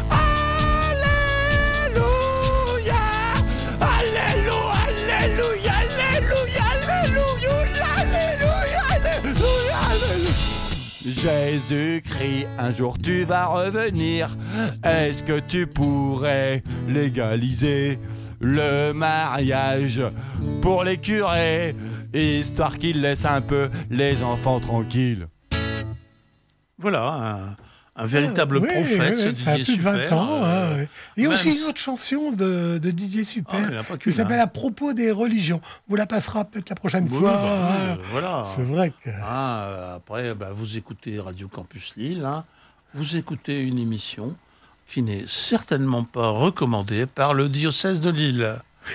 Alléluia, Alléluia, Alléluia, Alléluia, Alléluia, Alléluia, Alléluia. Jésus-Christ, un jour tu vas revenir. Est-ce que tu pourrais légaliser le mariage pour les curés, histoire qu'ils laissent un peu les enfants tranquilles? Voilà, un, un véritable Oui, prophète, oui, ce oui, ça a Didier plus de vingt Super. ans. euh, hein, ouais. Il y a même aussi si- une autre chanson de, de Didier Super Ah, il n'y en a pas qui qu'une, s'appelle hein. À propos des religions. On vous la passera peut-être la prochaine Oui, fois. bah oui, hein. euh, voilà. C'est vrai que... Ah, euh, après, bah, vous écoutez Radio Campus Lille, hein, vous écoutez une émission qui n'est certainement pas recommandée par le diocèse de Lille.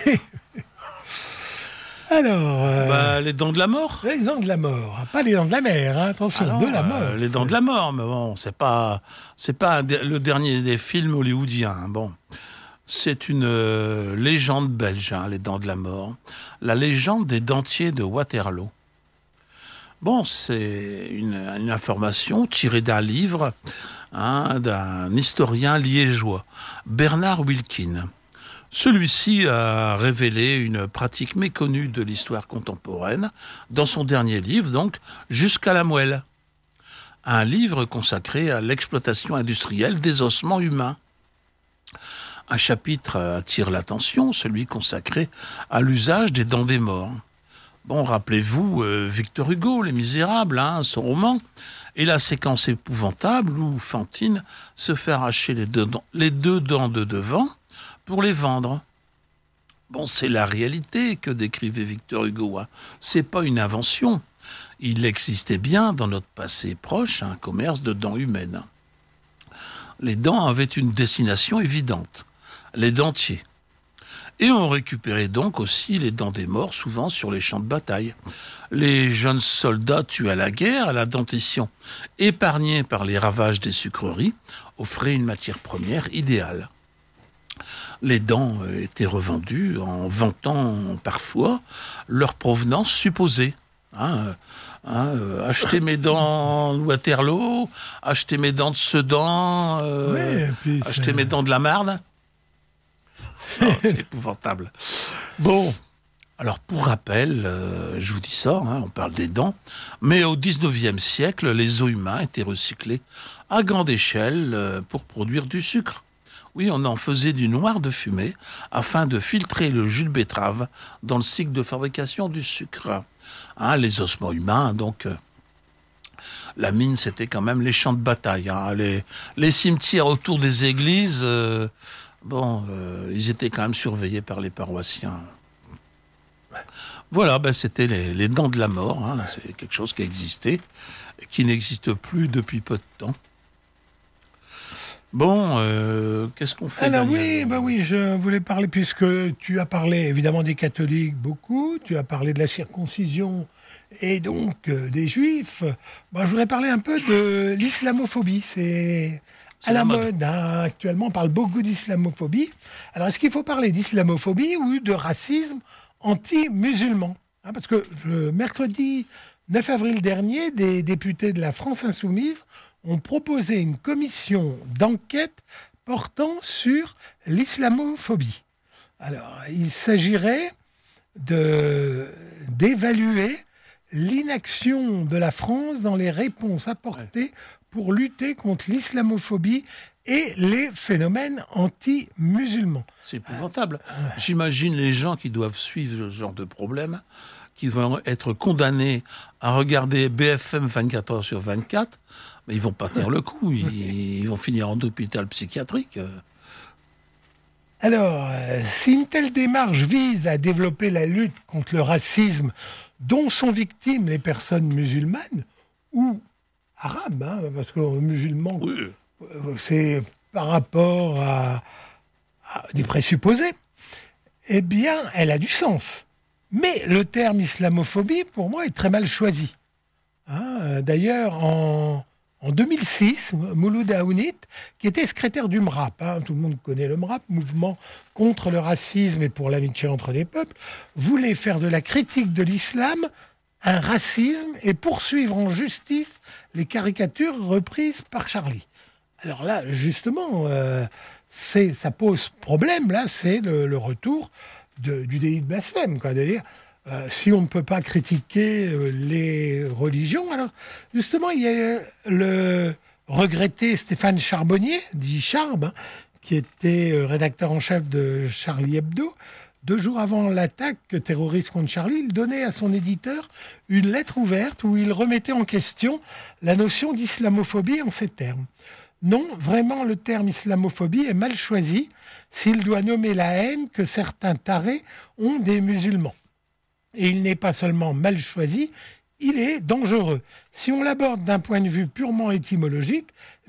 Alors, euh, Bah, les dents de la mort. les dents de la mort, ah, pas les dents de la mer, hein, attention, Ah non, de la euh, mort. les dents de la mort, mais bon, c'est pas, c'est pas un de- le dernier des films hollywoodiens. hein, Bon, c'est une euh, légende belge, hein, les dents de la mort, la légende des dentiers de Waterloo. Bon, c'est une, une information tirée d'un livre hein, d'un historien liégeois, Bernard Wilkin. Celui-ci a révélé une pratique méconnue de l'histoire contemporaine dans son dernier livre, donc Jusqu'à la moelle. Un livre consacré à l'exploitation industrielle des ossements humains. Un chapitre attire l'attention, celui consacré à l'usage des dents des morts. Bon, rappelez-vous euh, Victor Hugo, Les Misérables, hein, son roman, et la séquence épouvantable où Fantine se fait arracher les deux dents, les deux dents de devant pour les vendre. Bon, c'est la réalité que décrivait Victor Hugo. Hein. C'est pas une invention. Il existait bien dans notre passé proche un commerce de dents humaines. Les dents avaient une destination évidente, les dentiers. Et on récupérait donc aussi les dents des morts, souvent sur les champs de bataille. Les jeunes soldats tués à la guerre, à la dentition, épargnés par les ravages des sucreries, offraient une matière première idéale. Les dents étaient revendues en vantant parfois leur provenance supposée. Hein, hein, euh, acheter mes dents de Waterloo, acheter mes dents de Sedan, euh, Ouais, et puis acheter c'est- mes dents de la Marne. Oh, c'est épouvantable. Bon, alors pour rappel, euh, je vous dis ça, hein, on parle des dents, mais au dix-neuvième siècle, les os humains étaient recyclés à grande échelle euh, pour produire du sucre. Oui, on en faisait du noir de fumée afin de filtrer le jus de betterave dans le cycle de fabrication du sucre. Hein, les ossements humains, donc... euh, la mine, c'était quand même les champs de bataille. Hein, les, les cimetières autour des églises... euh, Bon, euh, ils étaient quand même surveillés par les paroissiens. Voilà, ben c'était les, les dents de la mort. Hein. C'est quelque chose qui existait et qui n'existe plus depuis peu de temps. Bon, euh, qu'est-ce qu'on fait Alors Daniel oui, bah oui, je voulais parler, puisque tu as parlé évidemment des catholiques beaucoup, tu as parlé de la circoncision et donc euh, des juifs. Bah, je voudrais parler un peu de l'islamophobie. C'est... C'est à la, la mode. mode, hein. Actuellement, on parle beaucoup d'islamophobie. Alors, est-ce qu'il faut parler d'islamophobie ou de racisme anti-musulman hein, parce que je, mercredi neuf avril dernier, des députés de la France Insoumise ont proposé une commission d'enquête portant sur l'islamophobie. Alors, il s'agirait de, d'évaluer l'inaction de la France dans les réponses apportées pour lutter contre l'islamophobie et les phénomènes anti-musulmans. C'est épouvantable. J'imagine les gens qui doivent suivre ce genre de problème, qui vont être condamnés à regarder B F M vingt-quatre heures sur vingt-quatre, mais ils vont pas tenir le coup. Ils, ils vont finir en hôpital psychiatrique. Alors, euh, si une telle démarche vise à développer la lutte contre le racisme dont sont victimes les personnes musulmanes ou arabes, hein, parce que musulmans, Oui. euh, c'est par rapport à, à des présupposés, eh bien, elle a du sens. Mais le terme islamophobie, pour moi, est très mal choisi. Hein, d'ailleurs, en, en deux mille six, Mouloud Aounit, qui était secrétaire du M R A P, hein, tout le monde connaît le M R A P, Mouvement contre le racisme et pour l'amitié entre les peuples, voulait faire de la critique de l'islam un racisme et poursuivre en justice les caricatures reprises par Charlie. Alors là, justement, euh, c'est, ça pose problème, là, c'est le, le retour de, du délit de blasphème, quoi, de dire, euh, si on ne peut pas critiquer euh, les religions, alors, justement, il y a euh, le regretté Stéphane Charbonnier, dit Charb, hein, qui était euh, rédacteur en chef de Charlie Hebdo. Deux jours avant l'attaque terroriste contre Charlie, il donnait à son éditeur une lettre ouverte où il remettait en question la notion d'islamophobie en ces termes. Non, vraiment, le terme islamophobie est mal choisi s'il doit nommer la haine que certains tarés ont des musulmans. Et il n'est pas seulement mal choisi, il est dangereux. Si on l'aborde d'un point de vue purement étymologique,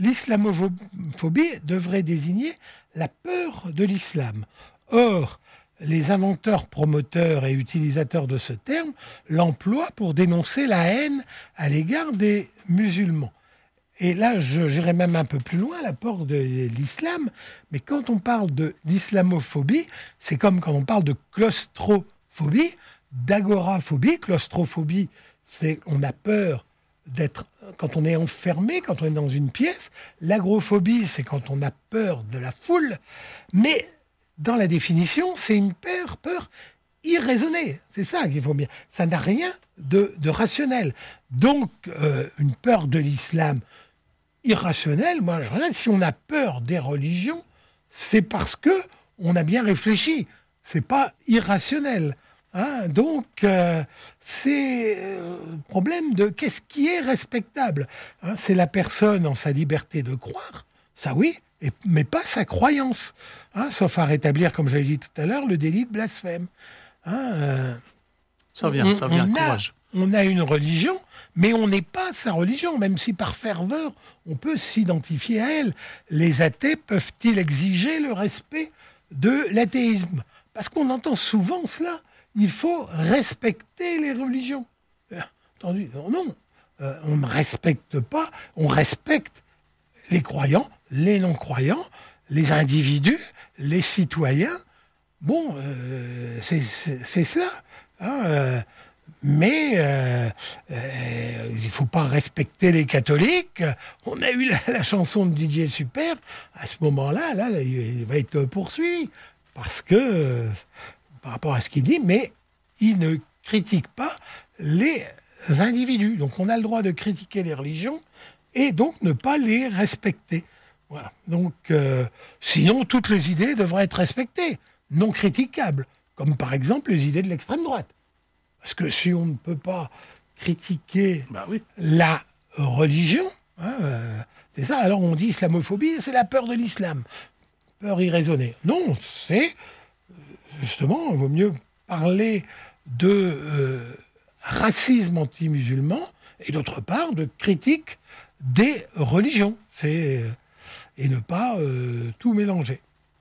l'islamophobie devrait désigner la peur de l'islam. Or, les inventeurs, promoteurs et utilisateurs de ce terme l'emploient pour dénoncer la haine à l'égard des musulmans. Et là, je, j'irai même un peu plus loin, l'apport de l'islam. Mais quand on parle de, d'islamophobie, c'est comme quand on parle de claustrophobie, d'agoraphobie. Claustrophobie, c'est on a peur d'être, quand on est enfermé, quand on est dans une pièce. L'agoraphobie, c'est quand on a peur de la foule. Mais dans la définition, c'est une peur, peur irraisonnée. C'est ça qu'il faut bien. Ça n'a rien de, de rationnel. Donc, euh, une peur de l'islam irrationnelle, moi, je regarde, si on a peur des religions, c'est parce que on a bien réfléchi. C'est pas irrationnel. Hein, donc, euh, c'est euh, le problème de qu'est-ce qui est respectable. Hein, c'est la personne en sa liberté de croire, ça oui, et, mais pas sa croyance. Hein, sauf à rétablir, comme j'avais dit tout à l'heure, le délit de blasphème. Hein, euh, ça vient, on, ça vient, on courage. A, on a une religion, mais on n'est pas sa religion, même si par ferveur, on peut s'identifier à elle. Les athées peuvent-ils exiger le respect de l'athéisme? Parce qu'on entend souvent cela. Il faut respecter les religions. Entendu, non, non. Euh, on ne respecte pas, on respecte les croyants, les non-croyants, les individus, les citoyens. Bon, euh, c'est, c'est, c'est cela. Hein, euh, mais euh, euh, il ne faut pas respecter les catholiques. On a eu la, la chanson de Didier Super. À ce moment-là, là, il va être poursuivi. Parce que... Euh, par rapport à ce qu'il dit, mais il ne critique pas les individus. Donc on a le droit de critiquer les religions et donc ne pas les respecter. Voilà. Donc euh, sinon, toutes les idées devraient être respectées, non critiquables, comme par exemple les idées de l'extrême droite. Parce que si on ne peut pas critiquer bah oui. la religion, hein, euh, c'est ça, alors on dit islamophobie, c'est la peur de l'islam. Peur irraisonnée. Non, c'est... Justement, il vaut mieux parler de euh, racisme anti-musulman et d'autre part de critique des religions. C'est, et ne pas euh, tout mélanger.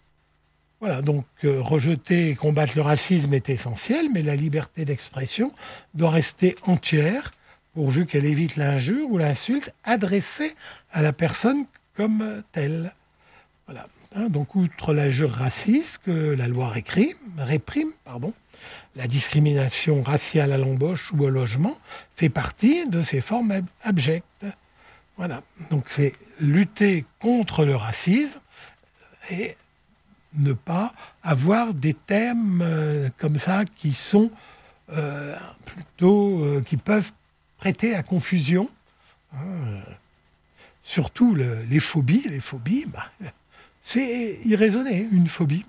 Voilà, donc euh, rejeter et combattre le racisme est essentiel, mais la liberté d'expression doit rester entière, pourvu qu'elle évite l'injure ou l'insulte adressée à la personne comme telle. Voilà. Hein, donc, outre l'injure raciste que la loi réprime, réprime pardon, la discrimination raciale à l'embauche ou au logement fait partie de ces formes ab- abjectes. Voilà. Donc, c'est lutter contre le racisme et ne pas avoir des thèmes euh, comme ça qui sont euh, plutôt euh, qui peuvent prêter à confusion. Hein, euh, surtout le, les phobies, les phobies. Bah, c'est irraisonné, une phobie.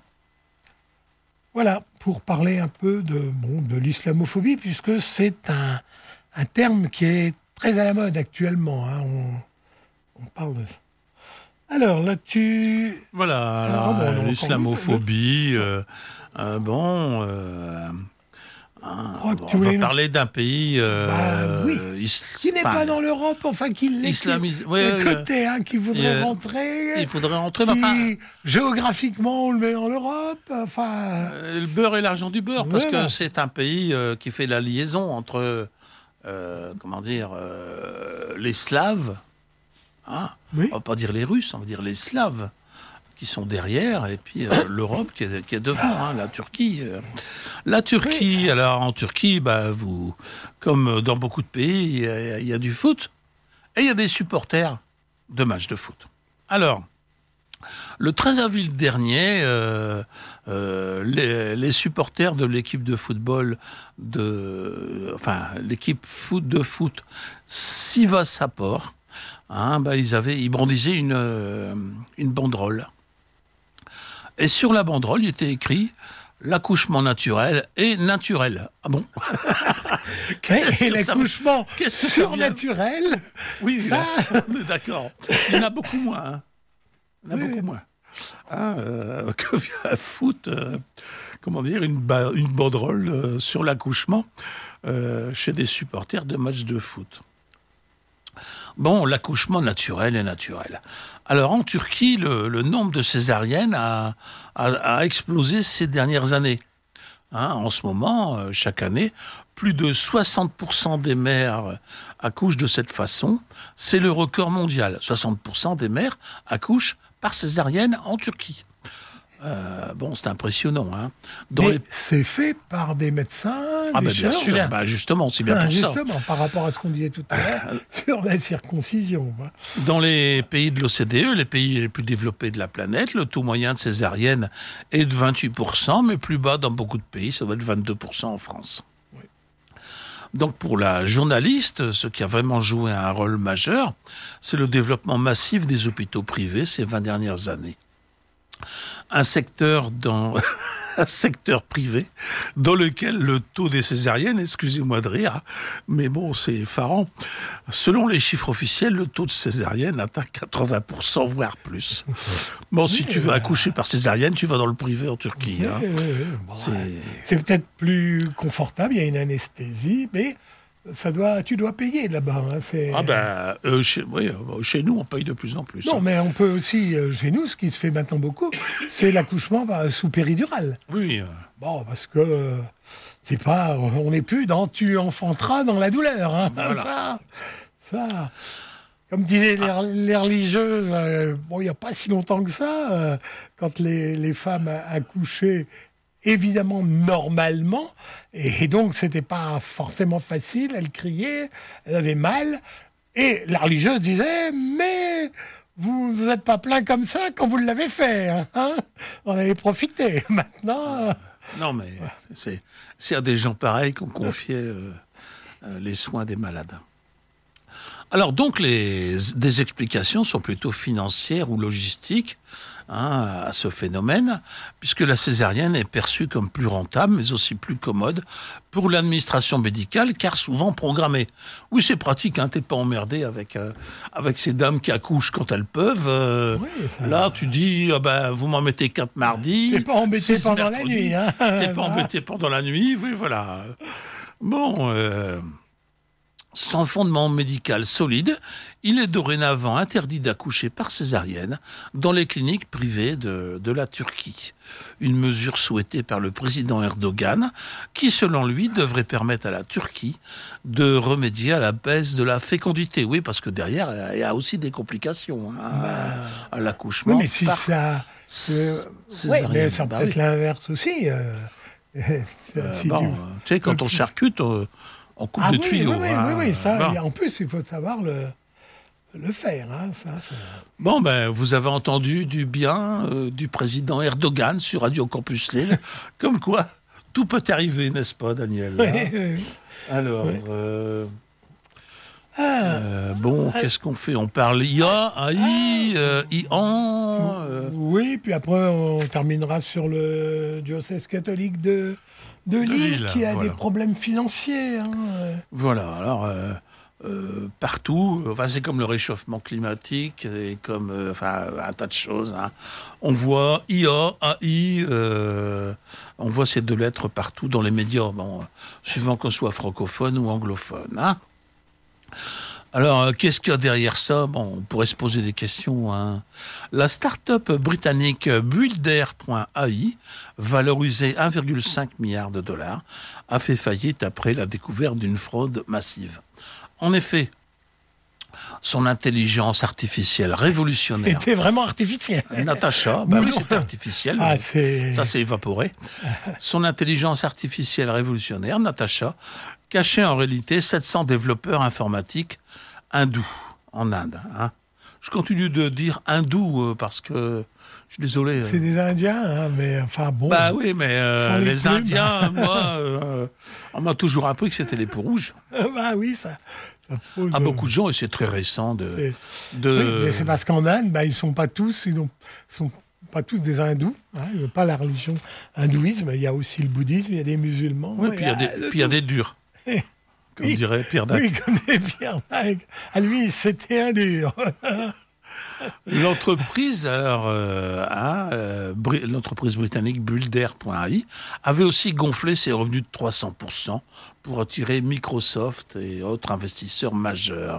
Voilà, pour parler un peu de, bon, de l'islamophobie, puisque c'est un, un terme qui est très à la mode actuellement. Hein. On, on parle de ça. Alors, là, tu... Voilà, alors, alors, bon, euh, l'islamophobie, euh, euh, bon... Euh, hein, oh, bon on va parler d'un pays... Euh, bah, oui. is- qui n'est enfin, pas dans l'Europe, enfin, qui l'est, islamisé. qui, Ouais, de ouais, côté, hein, qui voudrait euh, rentrer... Il faudrait rentrer, qui, mais enfin... géographiquement, on le met dans l'Europe, enfin... Euh, le beurre et l'argent du beurre, parce Voilà. que c'est un pays euh, qui fait la liaison entre, euh, comment dire, euh, les Slaves, hein, Oui. on va pas dire les Russes, on va dire les Slaves, qui sont derrière, et puis euh, l'Europe qui est, qui est devant, hein, la Turquie. euh. La Turquie, Oui. alors en Turquie, bah, vous, comme dans beaucoup de pays, il y a- il y, a du foot, et il y a des supporters de matchs de foot. Alors, le treize avril dernier, euh, euh, les, les supporters de l'équipe de football, de, enfin l'équipe foot de foot Sivasspor, hein, bah, ils avaient, ils brandissaient une, euh, une banderole. Et sur la banderole, il était écrit l'accouchement naturel est naturel. Ah bon? Qu'est-ce Et que ça- l'accouchement qu'est-ce que ça vient- surnaturel, Oui, Ça- on est d'accord. Il y en a beaucoup moins. Hein. Il y en a Oui. beaucoup moins. Hein, euh, que vient foutre, euh, comment dire, une, ba- une banderole euh, sur l'accouchement euh, chez des supporters de matchs de foot. Bon, l'accouchement naturel est naturel. Alors, en Turquie, le, le nombre de césariennes a, a, a explosé ces dernières années. Hein, en ce moment, euh, chaque année, plus de soixante pour cent des mères accouchent de cette façon. C'est le record mondial. soixante pour cent des mères accouchent par césarienne en Turquie. Euh, bon, c'est impressionnant. Hein. Dans Mais les... c'est fait par des médecins, Ah des ben bien sûr, chirurgiens. bah justement, c'est bien Ah, pour ça. justement, par rapport à ce qu'on disait tout à l'heure sur la circoncision. hein. Dans les pays de l'O C D E, les pays les plus développés de la planète, le taux moyen de césarienne est de vingt-huit pour cent, mais plus bas dans beaucoup de pays, ça doit être vingt-deux pour cent en France. Oui. Donc pour la journaliste, ce qui a vraiment joué un rôle majeur, c'est le développement massif des hôpitaux privés ces vingt dernières années. Un secteur dans... un secteur privé dans lequel le taux des césariennes, excusez-moi de rire, mais bon, c'est effarant. Selon les chiffres officiels, le taux de césarienne atteint quatre-vingts pour cent, voire plus. Bon, si tu veux accoucher par césarienne, tu vas dans le privé en Turquie. Oui, Hein. oui, oui. Bon, C'est- ouais. C'est peut-être plus confortable, il y a une anesthésie, mais ça doit, tu dois payer là-bas. hein, c'est- Ah ben, euh, chez, oui, euh, chez nous, on paye de plus en plus. Non, hein. mais on peut aussi, euh, chez nous, ce qui se fait maintenant beaucoup, c'est l'accouchement bah, sous péridurale. Oui, euh, Bon, parce que euh, c'est pas, on n'est plus dans tu enfanteras dans la douleur. Hein. Voilà. Ça, ça. Comme disaient les, les religieuses, euh, bon, il n'y a pas si longtemps que ça, euh, quand les, les femmes accouchaient, évidemment normalement, et, et donc c'était pas forcément facile, elles criaient, elles avaient mal, et la religieuse disait, mais vous vous n'êtes pas plein comme ça quand vous l'avez fait, hein, hein on avait profité. Maintenant, euh, non, mais c'est c'est à des gens pareils qu'on confiait euh, euh, les soins des malades. Alors donc, les, des explications sont plutôt financières ou logistiques hein, à ce phénomène, puisque la césarienne est perçue comme plus rentable, mais aussi plus commode pour l'administration médicale, car souvent programmée. Oui, c'est pratique, hein, t'es pas emmerdé avec, euh, avec ces dames qui accouchent quand elles peuvent. euh, Oui, ça- Là, tu dis, ah ben, vous m'en mettez quatre mardi. t'es pas embêté six pendant la mercredi. nuit. Hein, T'es pas voilà. embêté pendant la nuit, oui, voilà. Bon, euh, sans fondement médical solide, il est dorénavant interdit d'accoucher par césarienne dans les cliniques privées de, de la Turquie. Une mesure souhaitée par le président Erdogan, qui, selon lui, devrait permettre à la Turquie de remédier à la baisse de la fécondité. Oui, parce que derrière, il y a aussi des complications hein, à, à l'accouchement. Oui, mais si par ça. c- euh, ouais, césarienne. mais ça peut Bah être oui. l'inverse aussi. euh, Euh, si bon, tu- euh, tu sais, quand on charcute, on, on coupe Ah des oui, tuyaux. oui, oui, hein. oui, oui, ça, Bon. et en plus, il faut savoir le, le faire. Hein, ça, ça. Bon, ben, vous avez entendu du bien euh, du président Erdogan sur Radio Campus Lille, comme quoi tout peut arriver, n'est-ce pas, Daniel Oui, hein oui, oui. Alors, Oui. euh, Ah, euh, bon, qu'est-ce qu'on fait? On parle I A, A I, euh, I A N euh, oui, puis après, on terminera sur le diocèse catholique de, de, Lille, Lille, qui a voilà. des problèmes financiers. Hein. Voilà, alors, euh, euh, partout, enfin, c'est comme le réchauffement climatique, et comme euh, enfin, un tas de choses. Hein. On voit I A, A I, euh, on voit ces deux lettres partout dans les médias, bon, suivant qu'on soit francophone ou anglophone. Hein. Alors, euh, qu'est-ce qu'il y a derrière ça? Bon, on pourrait se poser des questions. Hein. La start-up britannique Builder point A I, valorisée un virgule cinq milliard de dollars, a fait faillite après la découverte d'une fraude massive. En effet, son intelligence artificielle révolutionnaire, C'était vraiment artificiel. Natacha, bah oui, Non. c'est artificiel, Ah, mais c'est... ça s'est évaporé. Son intelligence artificielle révolutionnaire, Natacha, cachait en réalité sept cents développeurs informatiques hindous en Inde. Hein. Je continue de dire hindous euh, parce que je suis désolé. euh. C'est des Indiens, hein, mais enfin bon. Bah oui, mais euh, Sans les les plumes. Indiens, moi, euh, on m'a toujours appris que c'était les peaux rouges. bah oui, ça. ça pose, À euh, beaucoup de gens, et c'est très récent de. c'est- de... Oui, mais c'est parce qu'en Inde, bah, ils sont pas tous, ils ont, sont pas tous des hindous. Hein, il n'y a pas la religion hindouisme. Il y a aussi le bouddhisme, il y a des musulmans. Oui, puis il y a des, de puis il y a tout. des durs. Comme Oui. dirait Pierre Dac. Oui, comme des Pierre Dac. À lui, c'était un dur. L'entreprise, alors, euh, hein, euh, Bri- l'entreprise britannique Builder point a i avait aussi gonflé ses revenus de trois cents pour cent pour attirer Microsoft et autres investisseurs majeurs.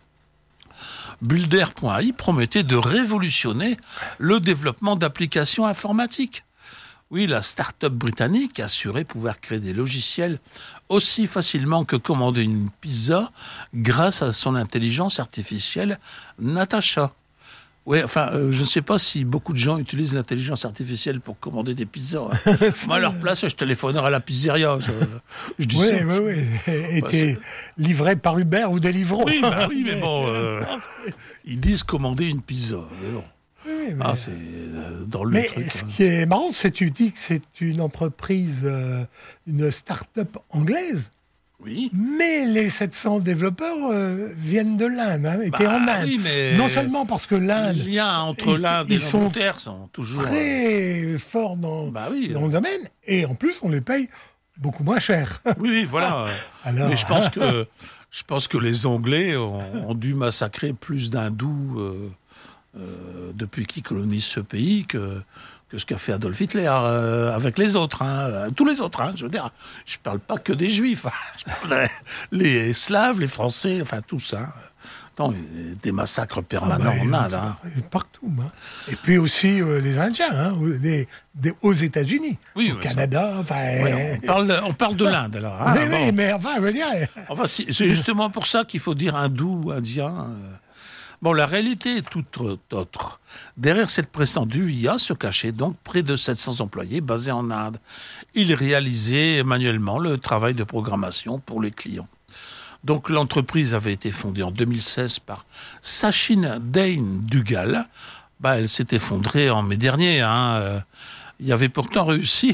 Builder point a i promettait de révolutionner le développement d'applications informatiques. Oui, la start-up britannique assurait pouvoir créer des logiciels aussi facilement que commander une pizza grâce à son intelligence artificielle Natasha. Oui, enfin, euh, je ne sais pas si beaucoup de gens utilisent l'intelligence artificielle pour commander des pizzas. Hein. Moi, à leur place, je téléphonerais à la pizzeria. Je, je dis Oui, ça. oui, oui. Et Bah, t'es livré par Uber ou Deliveroo. Oui, bah oui, mais bon, euh, ils disent commander une pizza. Mais bon. Oui, mais... Ah, c'est euh, dans le Mais truc. ce hein. qui est marrant, c'est que tu dis que c'est une entreprise, euh, une start-up anglaise, Oui. mais les sept cents développeurs euh, viennent de l'Inde, hein, étaient Bah, en Inde. oui, mais Non seulement parce que l'Inde les liens entre ils- l'Inde et ils sont l'Angleterre sont toujours. euh, très forts dans, Bah oui. dans le domaine, et en plus, on les paye beaucoup moins cher. Oui, oui, voilà. Alors, Mais je pense que je pense que les Anglais ont, ont dû massacrer plus d'hindous euh, euh, depuis qu'ils colonisent ce pays que que ce qu'a fait Adolf Hitler euh, avec les autres, hein, tous les autres. Hein, je veux dire, je parle pas que des Juifs, hein, je parle des- les Slaves, les Français, enfin tout ça. Attends, des massacres permanents Ah bah, en Inde. Hein. partout. Hein. Et puis aussi euh, les Indiens, hein, des- des- aux États-Unis, Oui, au mais Canada. Enfin, Ouais, on parle, on parle de l'Inde alors. hein, oui, oui, bon. mais enfin, je veux dire, Enfin, c'est c'est justement pour ça qu'il faut dire hindou ou indien. euh. Bon, la réalité est toute autre. Derrière cette prétendue I A se cachaient donc près de sept cents employés basés en Inde. Ils réalisaient manuellement le travail de programmation pour les clients. Donc l'entreprise avait été fondée en deux mille seize par Sachin Dane Dugal. Bah, elle s'est effondrée en mai dernier. Hein. Euh, Il avait pourtant réussi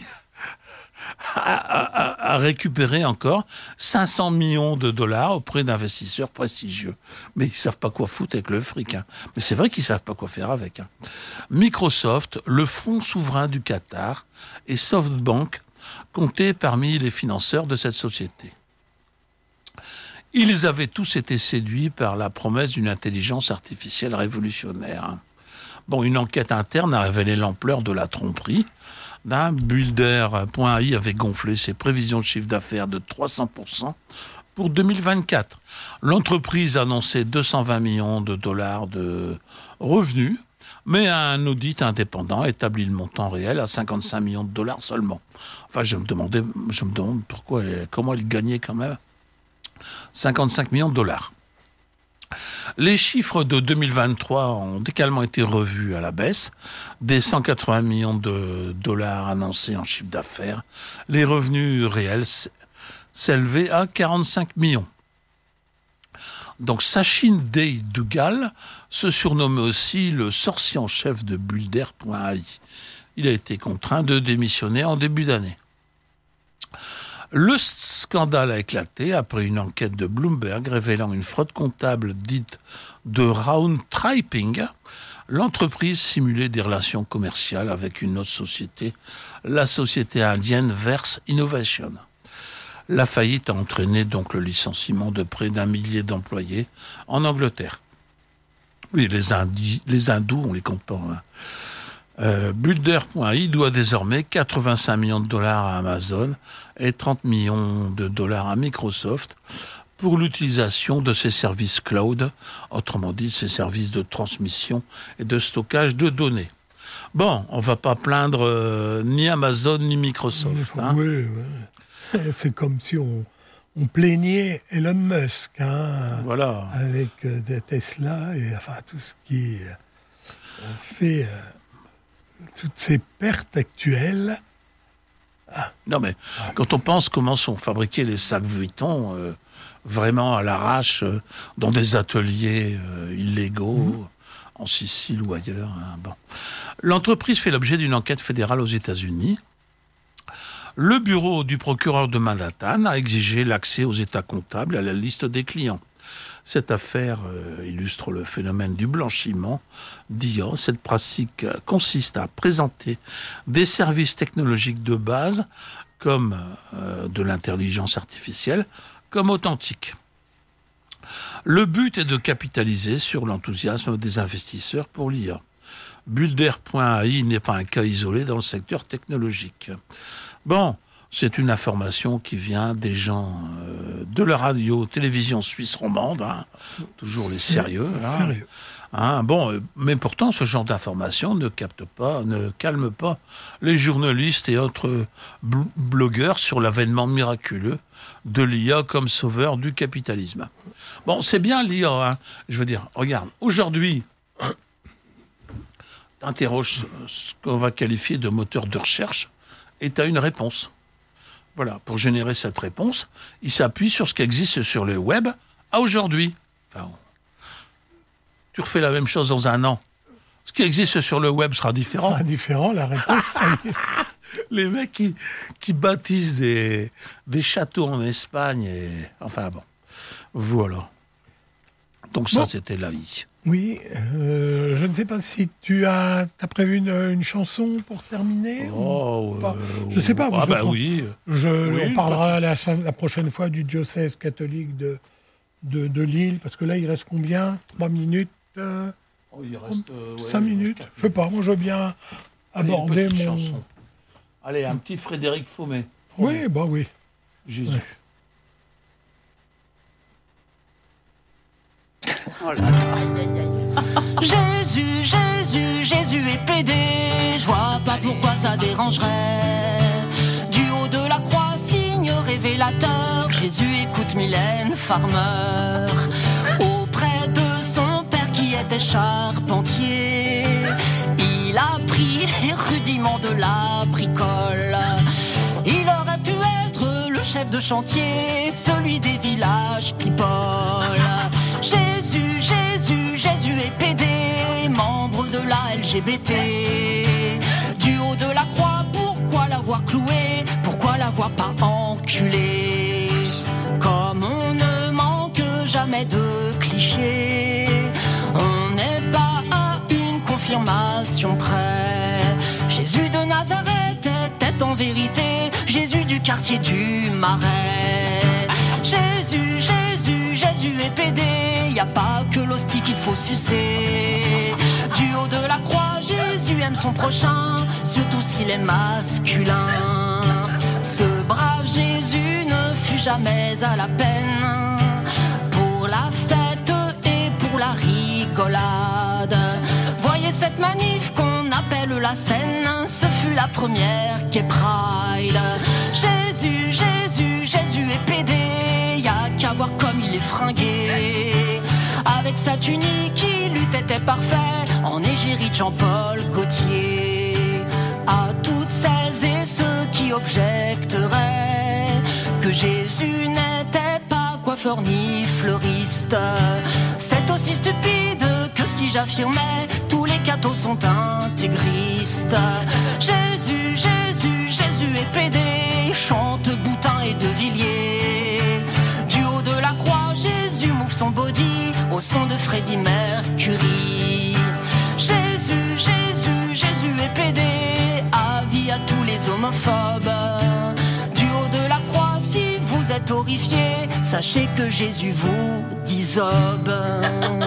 à, à- à récupérer encore cinq cents millions de dollars auprès d'investisseurs prestigieux. Mais ils ne savent pas quoi foutre avec le fric. Hein. Mais c'est vrai qu'ils ne savent pas quoi faire avec. Hein. Microsoft, le fonds souverain du Qatar et SoftBank comptaient parmi les financeurs de cette société. Ils avaient tous été séduits par la promesse d'une intelligence artificielle révolutionnaire. Hein. Bon, une enquête interne a révélé l'ampleur de la tromperie. D'un Builder point a i avait gonflé ses prévisions de chiffre d'affaires de trois cents pour cent pour deux mille vingt-quatre. L'entreprise annonçait deux cent vingt millions de dollars de revenus, mais un audit indépendant établit le montant réel à cinquante-cinq millions de dollars seulement. Enfin, je me demandais, je me demande pourquoi, comment il gagnait quand même cinquante-cinq millions de dollars. Les chiffres de deux mille vingt-trois ont également été revus à la baisse. Des cent quatre-vingts millions de dollars annoncés en chiffre d'affaires, les revenus réels s'élevaient à quarante-cinq millions. Donc Sachin Dane Dugal se surnommait aussi le sorcier en chef de Builder point a i. Il a été contraint de démissionner en début d'année. Le scandale a éclaté après une enquête de Bloomberg révélant une fraude comptable dite de round tripping. L'entreprise simulait des relations commerciales avec une autre société, la société indienne Verse Innovation. La faillite a entraîné donc le licenciement de près d'un millier d'employés en Angleterre. Oui, les, Indi- les hindous, on les compte pas. Hein. Euh, Builder point a i doit désormais quatre-vingt-cinq millions de dollars à Amazon et trente millions de dollars à Microsoft pour l'utilisation de ses services cloud, autrement dit ses services de transmission et de stockage de données. Bon, on va pas plaindre euh, ni Amazon ni Microsoft. Hein. Oui, oui. C'est comme si on, on plaignait Elon Musk hein, Voilà. avec euh, des Tesla et enfin tout ce qui euh, fait euh, toutes ces pertes actuelles. Non mais quand on pense comment sont fabriqués les sacs Vuitton, euh, vraiment à l'arrache, euh, dans des ateliers euh, illégaux, mmh. en Sicile ou ailleurs. Hein, bon. L'entreprise fait l'objet d'une enquête fédérale aux États-Unis. Le bureau du procureur de Manhattan a exigé l'accès aux états comptables et à la liste des clients. Cette affaire euh, illustre le phénomène du blanchiment d'I A. Cette pratique consiste à présenter des services technologiques de base, comme euh, de l'intelligence artificielle, comme authentiques. Le but est de capitaliser sur l'enthousiasme des investisseurs pour l'I A. Bulder point A I n'est pas un cas isolé dans le secteur technologique. Bon, c'est une information qui vient des gens euh, de la radio-télévision suisse romande, hein, toujours les sérieux. Hein, Sérieux. Hein, bon, euh, mais pourtant, ce genre d'information ne capte pas, ne calme pas les journalistes et autres bl- blogueurs sur l'avènement miraculeux de l'I A comme sauveur du capitalisme. Bon, c'est bien l'I A, hein. Je veux dire, regarde, aujourd'hui, t'interroges ce qu'on va qualifier de moteur de recherche et tu as une réponse. Voilà, pour générer cette réponse, il s'appuie sur ce qui existe sur le web à aujourd'hui. Enfin, tu refais la même chose dans un an. Ce qui existe sur le web sera différent. Ah, différent, la réponse. Les mecs qui, qui bâtissent des, des châteaux en Espagne. Et... Enfin bon, voilà. Donc ça, Bon. c'était l'A I. Oui, euh, je ne sais pas si tu as, t'as prévu une, une chanson pour terminer. Oh, ou pas. euh, Je sais pas. Ah parce bah que- oui. Je, Oui, on parlera la, la prochaine fois du diocèse catholique de, de, de Lille, parce que là, il reste combien? Trois minutes euh, Oh, il reste, euh, ouais, Cinq il reste minutes quatre Je sais pas, moi je veux bien Allez, une aborder petite mon... chanson. Allez, un petit Frédéric Faumet. Oui, bah oui. Jésus. Ouais. Jésus, Jésus, Jésus est pédé. Je vois pas pourquoi ça dérangerait. Du haut de la croix, signe révélateur. Jésus écoute Mylène Farmer. Auprès de son père qui était charpentier, il a pris les rudiments de la bricole. Il aurait pu être le chef de chantier, celui des villages people. Jésus, Jésus, Jésus est pédé, membre de la L G B T. Du haut de la croix, pourquoi l'avoir cloué? Pourquoi l'avoir pas enculé? Comme on ne manque jamais de clichés, on n'est pas à une confirmation près. Jésus de Nazareth était en vérité Jésus du quartier du Marais. Jésus, Jésus, Jésus est pédé, y a pas que l'hostie qu'il faut sucer. Du haut de la croix, Jésus aime son prochain, surtout s'il est masculin. Ce brave Jésus ne fut jamais à la peine pour la fête et pour la rigolade. Voyez cette manif qu'on appelle la Seine, ce fut la première qu'est Pride. Jésus, Jésus, Jésus est pédé, y a qu'à voir comme il est fringué. Avec sa tunique, il eût été parfait en égérie de Jean-Paul Gaultier. À toutes celles et ceux qui objecteraient que Jésus n'était pas coiffeur ni fleuriste, c'est aussi stupide que si j'affirmais tous les cathos sont intégristes. Jésus, Jésus, Jésus est pédé, chante Boutin et De Villiers. Du haut de la croix, Jésus move son body au son de Freddie Mercury. Jésus, Jésus, Jésus est pédé, avis à tous les homophobes. Du haut de la croix, si vous êtes horrifiés, sachez que Jésus vous disobe.